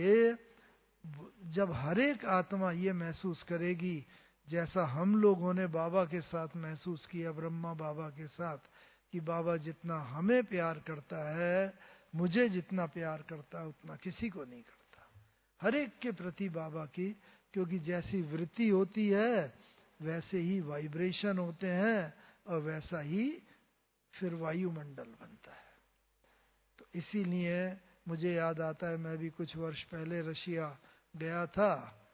S2: जब हर एक आत्मा ये महसूस करेगी, जैसा हम लोगों ने बाबा के साथ महसूस किया, ब्रह्मा बाबा के साथ, कि बाबा जितना हमें प्यार करता है, मुझे जितना प्यार करता है, उतना किसी को नहीं करता। हर एक के प्रति बाबा की, क्योंकि जैसी वृत्ति होती है वैसे ही वाइब्रेशन होते हैं, और वैसा ही फिर वायुमंडल बनता है। तो इसीलिए मुझे याद आता है, मैं भी कुछ वर्ष पहले रशिया गया था,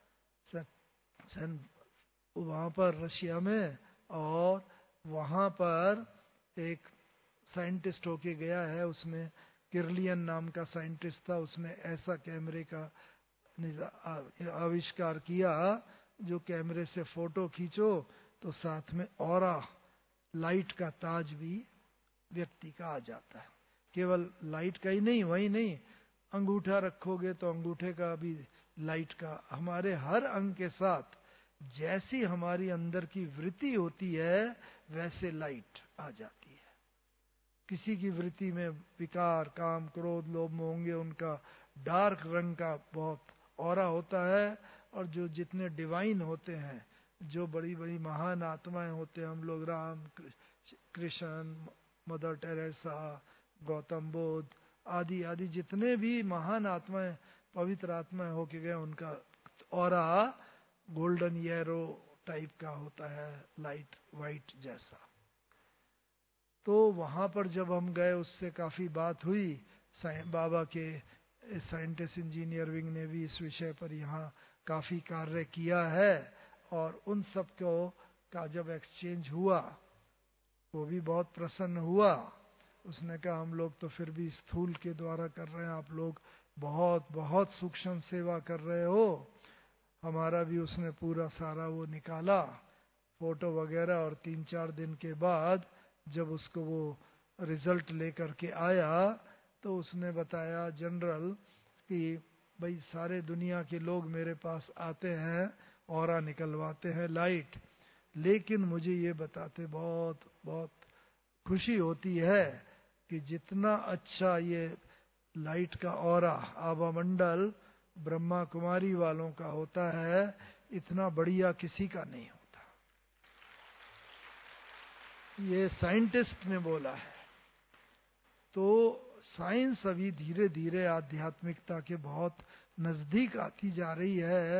S2: वहां पर रशिया में, और वहां पर एक साइंटिस्ट होके गया है, उसमें किरलियन नाम का साइंटिस्ट था। उसने ऐसा कैमरे का आविष्कार किया, जो कैमरे से फोटो खींचो तो साथ में ऑरा लाइट का ताज भी व्यक्ति का आ जाता है। केवल लाइट का ही नहीं, वही नहीं, अंगूठा रखोगे तो अंगूठे का भी लाइट का, हमारे हर अंग के साथ जैसी हमारी अंदर की वृत्ति होती है वैसे लाइट आ जाती है। किसी की वृत्ति में विकार, काम, क्रोध, लोभ होंगे, उनका डार्क रंग का बहुत ऑरा होता है। और जो जितने डिवाइन होते हैं, जो बड़ी बड़ी महान आत्माएं होते हैं, हम लोग राम कृष्ण, मदर टेरेसा, गौतम बुद्ध आदि आदि, जितने भी महान आत्माएं, पवित्र आत्माएं होके गए, उनका ऑरा गोल्डन येरो टाइप का होता है, लाइट वाइट जैसा। तो वहां पर जब हम गए उससे काफी बात हुई। बाबा के साइंटिस्ट इंजीनियर विंग ने भी इस विषय पर यहाँ काफी कार्य किया है, और उन सब का जब एक्सचेंज हुआ वो भी बहुत प्रसन्न हुआ। उसने कहा हम लोग तो फिर भी स्थूल के द्वारा कर रहे हैं, आप लोग बहुत बहुत सूक्ष्म सेवा कर रहे हो। हमारा भी उसने पूरा सारा वो निकाला, फोटो वगैरह, और 3-4 दिन के बाद जब उसको वो रिजल्ट लेकर के आया तो उसने बताया जनरल कि भाई सारे दुनिया के लोग मेरे पास आते हैं, ऑरा निकलवाते हैं लाइट, लेकिन मुझे ये बताते बहुत बहुत खुशी होती है कि जितना अच्छा ये लाइट का ऑरा आभा मंडल ब्रह्मा कुमारी वालों का होता है, इतना बढ़िया किसी का नहीं होता। ये साइंटिस्ट ने बोला है। तो साइंस अभी धीरे धीरे आध्यात्मिकता के बहुत नजदीक आती जा रही है।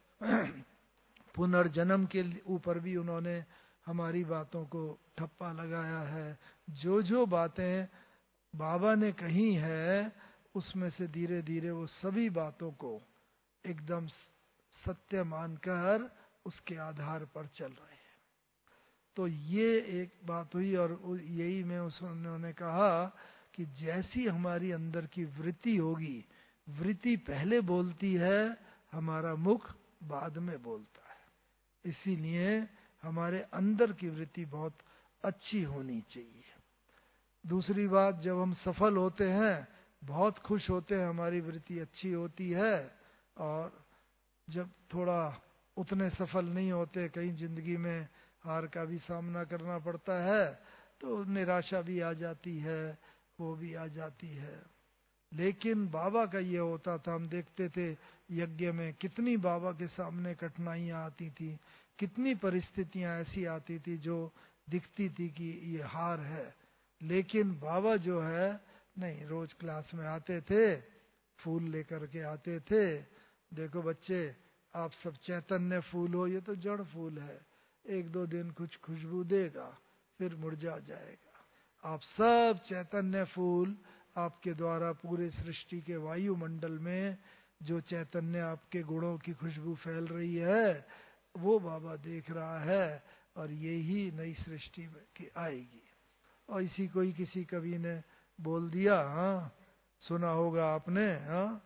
S2: पुनर्जन्म के ऊपर भी उन्होंने हमारी बातों को ठप्पा लगाया है। जो जो बातें बाबा ने कही है उसमें से धीरे धीरे वो सभी बातों को एकदम सत्य मानकर उसके आधार पर चल रहे हैं। तो ये एक बात हुई, और यही में उन्होंने कहा कि जैसी हमारी अंदर की वृत्ति होगी, वृत्ति पहले बोलती है, हमारा मुख बाद में बोलता है। इसीलिए हमारे अंदर की वृत्ति बहुत अच्छी होनी चाहिए। दूसरी बात, जब हम सफल होते हैं बहुत खुश होते हैं, हमारी वृत्ति अच्छी होती है, और जब थोड़ा उतने सफल नहीं होते, कहीं जिंदगी में हार का भी सामना करना पड़ता है, तो निराशा भी आ जाती है, वो भी आ जाती है। लेकिन बाबा का ये होता था, हम देखते थे यज्ञ में कितनी बाबा के सामने कठिनाइयां आती थी, कितनी परिस्थितियां ऐसी आती थी जो दिखती थी कि ये हार है, लेकिन बाबा जो है नहीं, रोज क्लास में आते थे, फूल लेकर के आते थे। देखो बच्चे, आप सब चैतन्य फूल हो, ये तो जड़ फूल है, 1-2 दिन कुछ खुशबू देगा फिर मुरझा जाएगा। आप सब चैतन्य फूल, आपके द्वारा पूरे सृष्टि के वायुमंडल में जो चैतन्य आपके गुणों की खुशबू फैल रही है वो बाबा देख रहा है, और यही नई सृष्टि की आएगी। और इसी को ही किसी कवि ने बोल दिया, हाँ सुना होगा आपने, हाँ,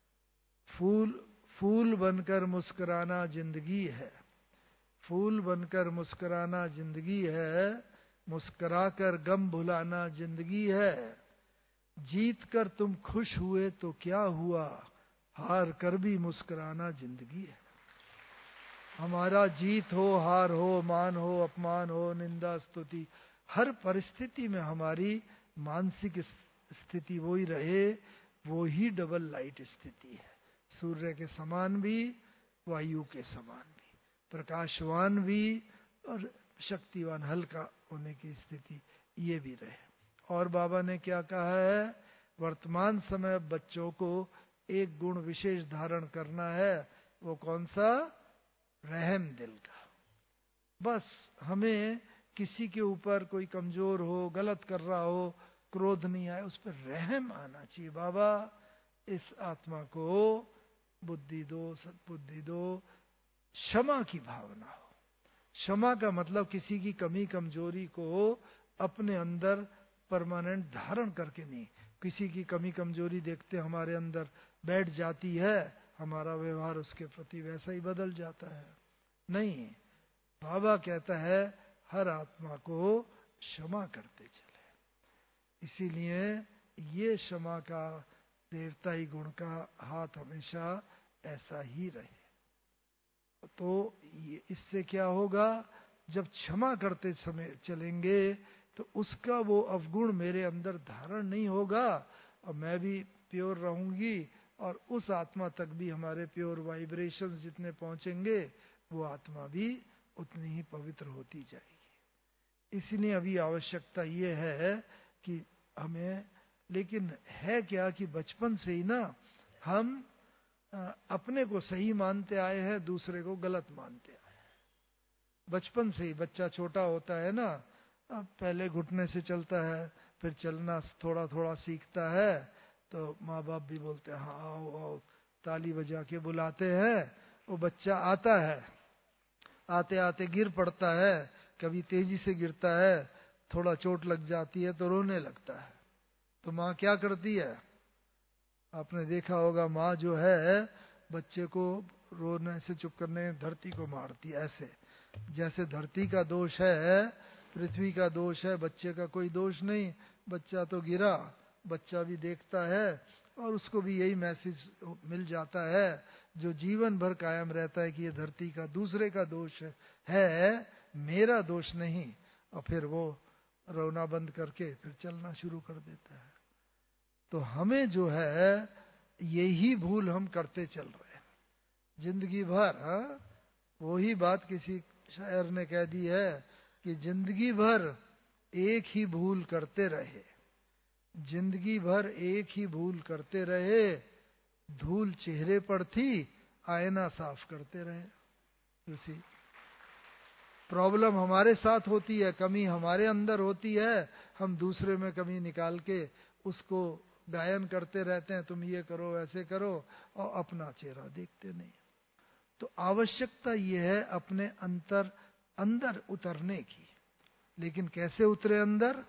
S2: फूल फूल बनकर मुस्कुराना जिंदगी है, फूल बनकर मुस्कुराना जिंदगी है, मुस्कुराकर गम भुलाना जिंदगी है, जीत कर तुम खुश हुए तो क्या हुआ, हार कर भी मुस्कुराना जिंदगी है। हमारा जीत हो, हार हो, मान हो, अपमान हो, निंदा स्तुति, हर परिस्थिति में हमारी मानसिक स्थिति वो ही रहे, वो ही डबल लाइट स्थिति है। सूर्य के समान भी, वायु के समान भी, प्रकाशवान भी और शक्तिवान हल्का होने की स्थिति ये भी रहे। और बाबा ने क्या कहा है, वर्तमान समय बच्चों को एक गुण विशेष धारण करना है, वो कौन सा, रहम दिल का। बस हमें किसी के ऊपर कोई कमजोर हो, गलत कर रहा हो, क्रोध नहीं आए, उस पर रहम आना चाहिए। बाबा इस आत्मा को बुद्धि दो, सद्बुद्धि दो, क्षमा की भावना हो। क्षमा का मतलब किसी की कमी कमजोरी को अपने अंदर परमानेंट धारण करके नहीं, किसी की कमी कमजोरी देखते हमारे अंदर बैठ जाती है, हमारा व्यवहार उसके प्रति वैसा ही बदल जाता है। नहीं, बाबा कहता है हर आत्मा को क्षमा करते चले। इसीलिए ये क्षमा का देवताई गुण का हाथ हमेशा ऐसा ही रहे। तो इससे क्या होगा, जब क्षमा करते समय चलेंगे तो उसका वो अवगुण मेरे अंदर धारण नहीं होगा, और मैं भी प्योर रहूंगी, और उस आत्मा तक भी हमारे प्योर वाइब्रेशंस जितने पहुंचेंगे वो आत्मा भी उतनी ही पवित्र होती जाएगी। इसलिए अभी आवश्यकता ये है कि हमें, लेकिन है क्या कि बचपन से ही ना हम अपने को सही मानते आए हैं, दूसरे को गलत मानते आए हैं। बचपन से ही बच्चा छोटा होता है ना, अब पहले घुटने से चलता है, फिर चलना थोड़ा थोड़ा सीखता है, तो माँ बाप भी बोलते हैं हाँ आओ आओ, ताली बजा के बुलाते हैं। वो बच्चा आता है, आते आते गिर पड़ता है, कभी तेजी से गिरता है, थोड़ा चोट लग जाती है तो रोने लगता है। तो माँ क्या करती है? आपने देखा होगा, माँ जो है बच्चे को रोने से चुप करने धरती को मारती है ऐसे, जैसे धरती का दोष है, पृथ्वी का दोष है, बच्चे का कोई दोष नहीं। बच्चा तो गिरा, बच्चा भी देखता है और उसको भी यही मैसेज मिल जाता है जो जीवन भर कायम रहता है कि ये धरती का दूसरे का दोष है, मेरा दोष नहीं। और फिर वो रोना बंद करके फिर चलना शुरू कर देता है। तो हमें जो है यही भूल हम करते चल रहे हैं जिंदगी भर। हाँ, वही बात किसी शायर ने कह दी है कि जिंदगी भर एक ही भूल करते रहे, जिंदगी भर एक ही भूल करते रहे, धूल चेहरे पर थी आईना साफ करते रहे। उसी प्रॉब्लम हमारे साथ होती है, कमी हमारे अंदर होती है, हम दूसरे में कमी निकाल के उसको गायन करते रहते हैं, तुम ये करो ऐसे करो, और अपना चेहरा देखते नहीं। तो आवश्यकता ये है अपने अंदर उतरने की। लेकिन कैसे उतरे अंदर?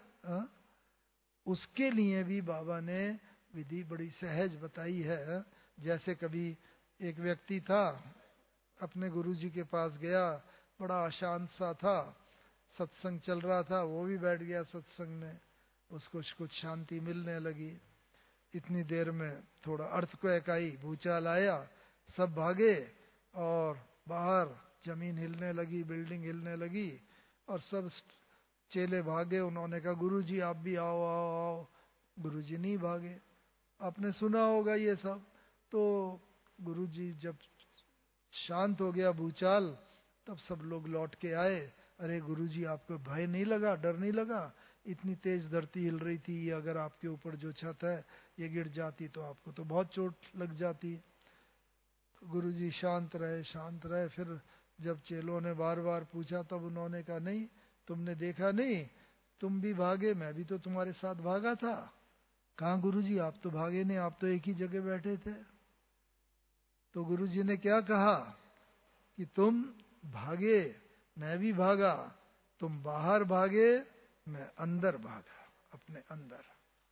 S2: उसके लिए भी बाबा ने विधि बड़ी सहज बताई है। जैसे कभी एक व्यक्ति था, अपने गुरुजी के पास गया, बड़ा अशांत सा था, सत्संग चल रहा था, वो भी बैठ गया सत्संग में, उसको कुछ शांति मिलने लगी। इतनी देर में थोड़ा अर्थक्वेक आई, भूचाल आया, सब भागे और बाहर जमीन हिलने लगी, बिल्डिंग हिलने लगी और सब चेले भागे। उन्होंने कहा गुरुजी आप भी आओ आओ आओ, गुरुजी नहीं भागे। आपने सुना होगा ये सब। तो गुरुजी जब शांत हो गया भूचाल, तब सब लोग लौट के आए। अरे गुरुजी आपको भय नहीं लगा, डर नहीं लगा? इतनी तेज धरती हिल रही थी, ये अगर आपके ऊपर जो छत है ये गिर जाती तो आपको तो बहुत चोट लग जाती। गुरुजी शांत रहे शांत रहे। फिर जब चेलों ने बार बार पूछा तब उन्होंने कहा नहीं, तुमने देखा नहीं, तुम भी भागे, मैं भी तो तुम्हारे साथ भागा था। कहाँ गुरुजी आप तो भागे नहीं, आप तो एक ही जगह बैठे थे। तो गुरुजी ने क्या कहा कि तुम भागे, मैं भी भागा, तुम बाहर भागे, मैं अंदर भागा, अपने अंदर।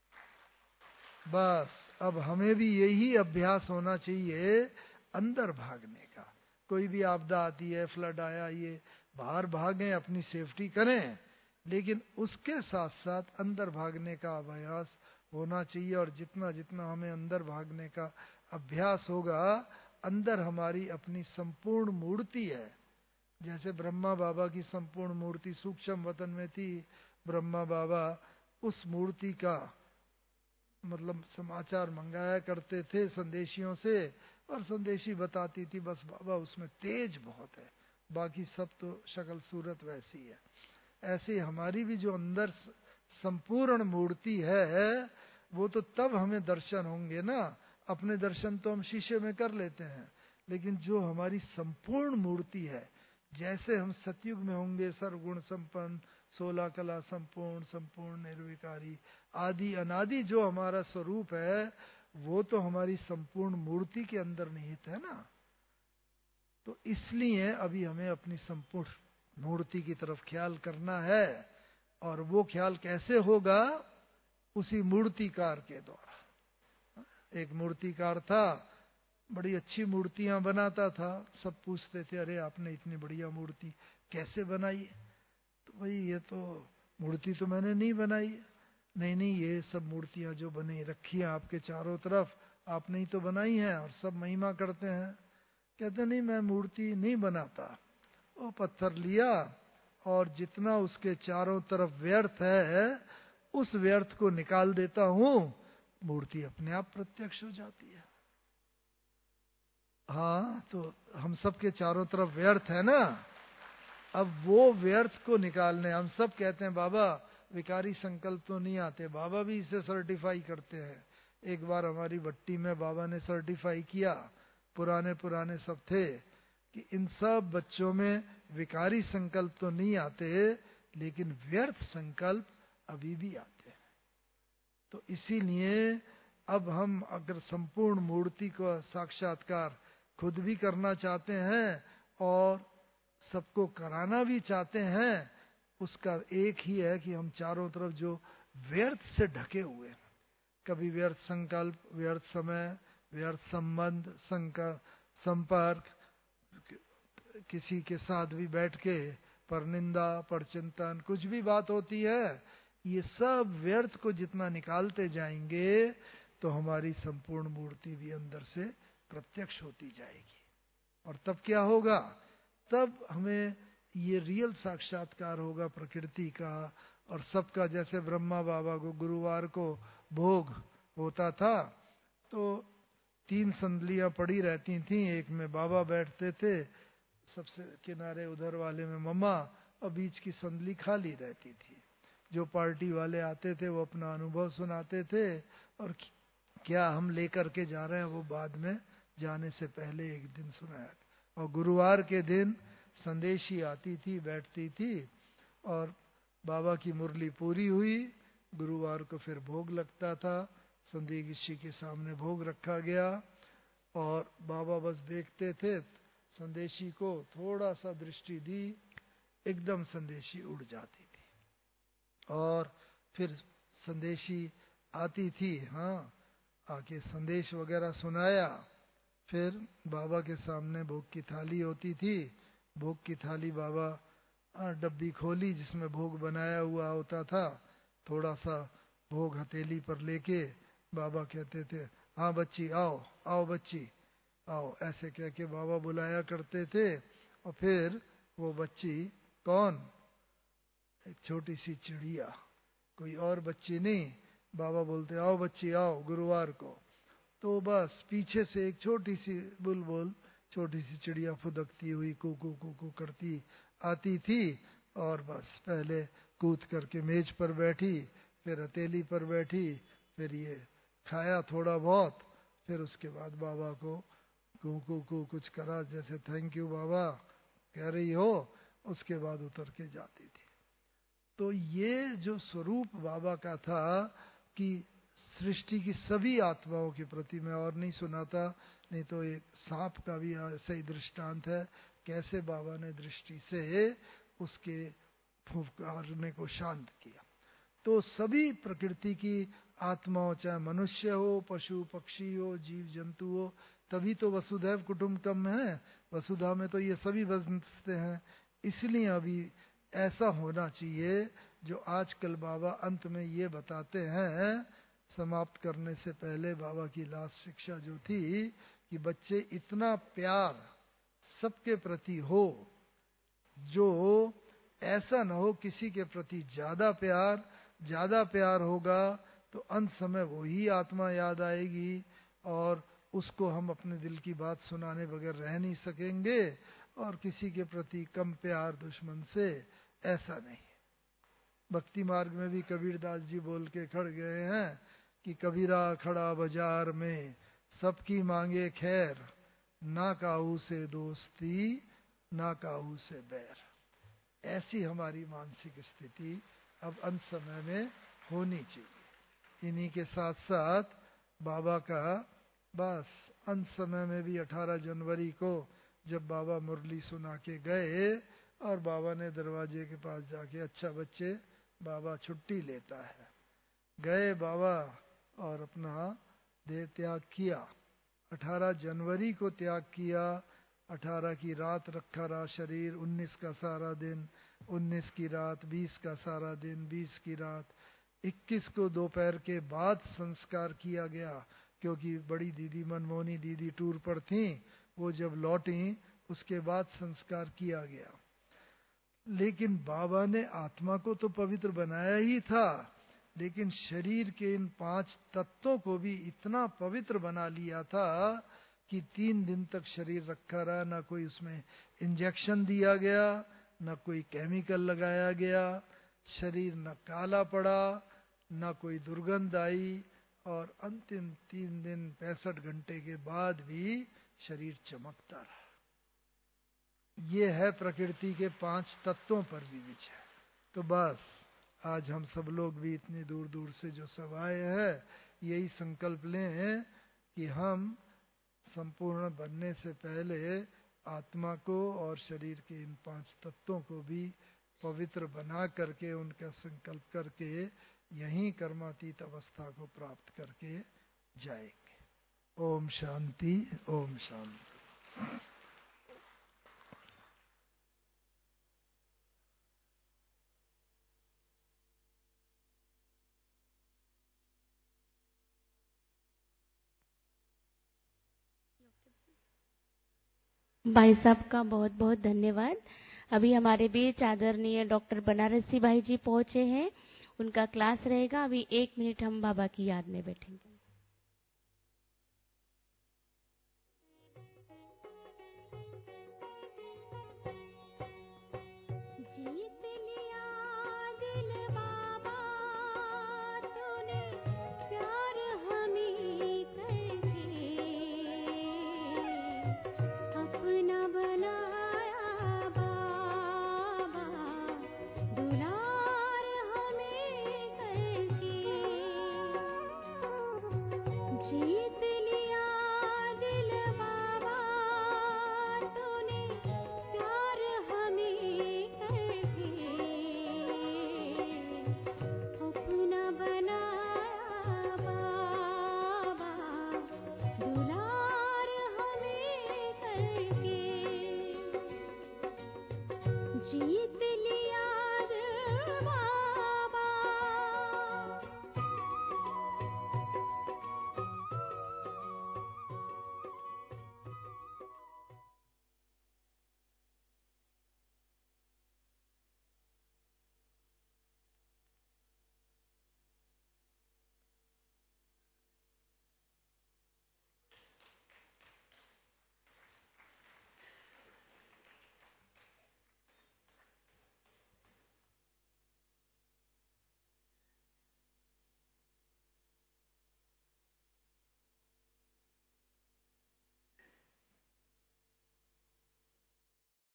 S2: बस अब हमें भी यही अभ्यास होना चाहिए, अंदर भागने का। कोई भी आपदा आती है, फ्लड आया, ये बाहर भागें, अपनी सेफ्टी करें, लेकिन उसके साथ साथ अंदर भागने का अभ्यास होना चाहिए। और जितना जितना हमें अंदर भागने का अभ्यास होगा, अंदर हमारी अपनी संपूर्ण मूर्ति है। जैसे ब्रह्मा बाबा की संपूर्ण मूर्ति सूक्ष्म वतन में थी, ब्रह्मा बाबा उस मूर्ति का मतलब समाचार मंगाया करते थे संदेशियों से, और संदेशी बताती थी बस बाबा उसमें तेज बहुत है, बाकी सब तो शक्ल सूरत वैसी है। ऐसे हमारी भी जो अंदर संपूर्ण मूर्ति है, वो तो तब हमें दर्शन होंगे ना। अपने दर्शन तो हम शीशे में कर लेते हैं, लेकिन जो हमारी संपूर्ण मूर्ति है, जैसे हम सतयुग में होंगे सर्वगुण संपन्न, 16 कला संपूर्ण, संपूर्ण निर्विकारी, आदि अनादि जो हमारा स्वरूप है, वो तो हमारी संपूर्ण मूर्ति के अंदर निहित है ना। तो इसलिए अभी हमें अपनी संपूर्ण मूर्ति की तरफ ख्याल करना है। और वो ख्याल कैसे होगा? उसी मूर्तिकार के द्वारा। एक मूर्तिकार था, बड़ी अच्छी मूर्तियां बनाता था। सब पूछते थे अरे आपने इतनी बढ़िया मूर्ति कैसे बनाई? तो भाई ये तो मूर्ति तो मैंने नहीं बनाई। नहीं नहीं, ये सब मूर्तियां जो बनी रखी हैं आपके चारों तरफ, आपने ही तो बनाई हैं, और सब महिमा करते हैं। कहते नहीं, मैं मूर्ति नहीं बनाता। वो पत्थर लिया और जितना उसके चारों तरफ व्यर्थ है, उस व्यर्थ को निकाल देता हूं, मूर्ति अपने आप प्रत्यक्ष हो जाती है। हाँ, तो हम सबके चारों तरफ व्यर्थ है ना। अब वो व्यर्थ को निकालने, हम सब कहते हैं बाबा विकारी संकल्प तो नहीं आते, बाबा भी इसे सर्टिफाई करते हैं। एक बार हमारी भट्टी में बाबा ने सर्टिफाई किया, पुराने सब थे, कि इन सब बच्चों में विकारी संकल्प तो नहीं आते, लेकिन व्यर्थ संकल्प अभी भी आते हैं। तो इसीलिए अब हम अगर संपूर्ण मूर्ति का साक्षात्कार खुद भी करना चाहते हैं और सबको कराना भी चाहते हैं, उसका एक ही है कि हम चारों तरफ जो व्यर्थ से ढके हुए हैं, कभी व्यर्थ संकल्प, व्यर्थ समय, व्यर्थ संबंध, संपर्क, किसी के साथ भी बैठ के परनिंदा, परचिंतन, कुछ भी बात होती है, ये सब व्यर्थ को जितना निकालते जाएंगे तो हमारी संपूर्ण मूर्ति भी अंदर से प्रत्यक्ष होती जाएगी। और तब क्या होगा? तब हमें ये रियल साक्षात्कार होगा प्रकृति का और सबका। जैसे ब्रह्मा बाबा को गुरुवार को भोग होता था तो 3 संदलियां पड़ी रहती थीं, एक में बाबा बैठते थे, सबसे किनारे उधर वाले में मम्मा, और बीच की संदली खाली रहती थी। जो पार्टी वाले आते थे वो अपना अनुभव सुनाते थे और क्या हम लेकर के जा रहे हैं वो बाद में जाने से पहले एक दिन सुनाया। और गुरुवार के दिन संदेशी आती थी, बैठती थी, और बाबा की मुरली पूरी हुई, गुरुवार को फिर भोग लगता था, संदेशी के सामने भोग रखा गया और बाबा बस देखते थे, संदेशी को थोड़ा सा दृष्टि दी, एकदम संदेशी उड़ जाती थी। और फिर संदेशी आती थी, हाँ, आके संदेश वगैरह सुनाया, फिर बाबा के सामने भोग की थाली होती थी, भोग की थाली बाबा डब्बी खोली जिसमें भोग बनाया हुआ होता था, थोड़ा सा भोग हथेली पर लेके बाबा कहते थे, हाँ बच्ची आओ, आओ बच्ची आओ, ऐसे कह के बाबा बुलाया करते थे। और फिर वो बच्ची कौन? एक छोटी सी चिड़िया, कोई और बच्ची नहीं। बाबा बोलते आओ बच्ची आओ गुरुवार को, तो बस पीछे से एक छोटी सी बुलबुल, छोटी सी चिड़िया फुदकती हुई कूकू कूकू करती आती थी और बस पहले कूद करके मेज पर बैठी, फिर हथेली पर बैठी, फिर ये खाया थोड़ा बहुत, फिर उसके बाद बाबा को कूकू कू कुछ करा, जैसे थैंक यू बाबा कह रही हो, उसके बाद उतर के जाती थी। तो ये जो स्वरूप बाबा का था कि सृष्टि की सभी आत्माओं के प्रति, मैं और नहीं सुनाता, नहीं तो एक सांप का भी ऐसा ही दृष्टांत है, कैसे बाबा ने दृष्टि से उसके फुफकारने को शांत किया। तो सभी प्रकृति की आत्माओं, चाहे मनुष्य हो, पशु पक्षी हो, जीव जंतु हो, तभी तो वसुधैव कुटुंबकम है, वसुधा में तो ये सभी बसते हैं। इसलिए अभी ऐसा होना चाहिए जो आजकल बाबा अंत में ये बताते हैं, समाप्त करने से पहले बाबा की लास्ट शिक्षा जो थी कि बच्चे इतना प्यार सबके प्रति हो, जो ऐसा न हो किसी के प्रति ज्यादा प्यार होगा तो अंत समय वही आत्मा याद आएगी और उसको हम अपने दिल की बात सुनाने बगैर रह नहीं सकेंगे, और किसी के प्रति कम प्यार दुश्मन से, ऐसा नहीं। भक्ति मार्ग में भी कबीरदास जी बोल के खड़ गए हैं कि कबीरा खड़ा बाजार में सबकी मांगे खैर, ना काहू से दोस्ती ना काहू से बैर। ऐसी हमारी मानसिक स्थिति अब अंत समय में होनी चाहिए। इन्हीं के साथ साथ बाबा का बस अंत समय में भी 18 जनवरी को जब बाबा मुरली सुना के गए और बाबा ने दरवाजे के पास जाके, अच्छा बच्चे बाबा छुट्टी लेता है, गए बाबा और अपना देह त्याग किया। 18 जनवरी को त्याग किया, 18 की रात रखा रहा शरीर, 19 का सारा दिन, 19 की रात, 20 का सारा दिन, 20 की रात, 21 को दोपहर के बाद संस्कार किया गया, क्योंकि बड़ी दीदी मनमोहनी दीदी टूर पर थीं, वो जब लौटी उसके बाद संस्कार किया गया। लेकिन बाबा ने आत्मा को तो पवित्र बनाया ही था, लेकिन शरीर के इन 5 तत्वों को भी इतना पवित्र बना लिया था कि 3 दिन तक शरीर रखा रहा, ना कोई उसमें इंजेक्शन दिया गया, ना कोई केमिकल लगाया गया, शरीर न काला पड़ा, ना कोई दुर्गंध आई, और अंतिम 3 दिन 65 घंटे के बाद भी शरीर चमकता रहा। ये है प्रकृति के 5 तत्वों पर भी विचार। तो बस आज हम सब लोग भी इतनी दूर दूर से जो सब आए हैं, यही संकल्प लें कि हम संपूर्ण बनने से पहले आत्मा को और शरीर के इन 5 तत्वों को भी पवित्र बना करके, उनका संकल्प करके यहीं कर्मातीत अवस्था को प्राप्त करके जाएंगे। ओम शांति, ओम शांति।
S1: भाई साहब का बहुत बहुत धन्यवाद। अभी हमारे बीच आदरणीय डॉक्टर बनारसी भाई जी पहुंचे हैं, उनका क्लास रहेगा। अभी 1 मिनट हम बाबा की याद में बैठेंगे।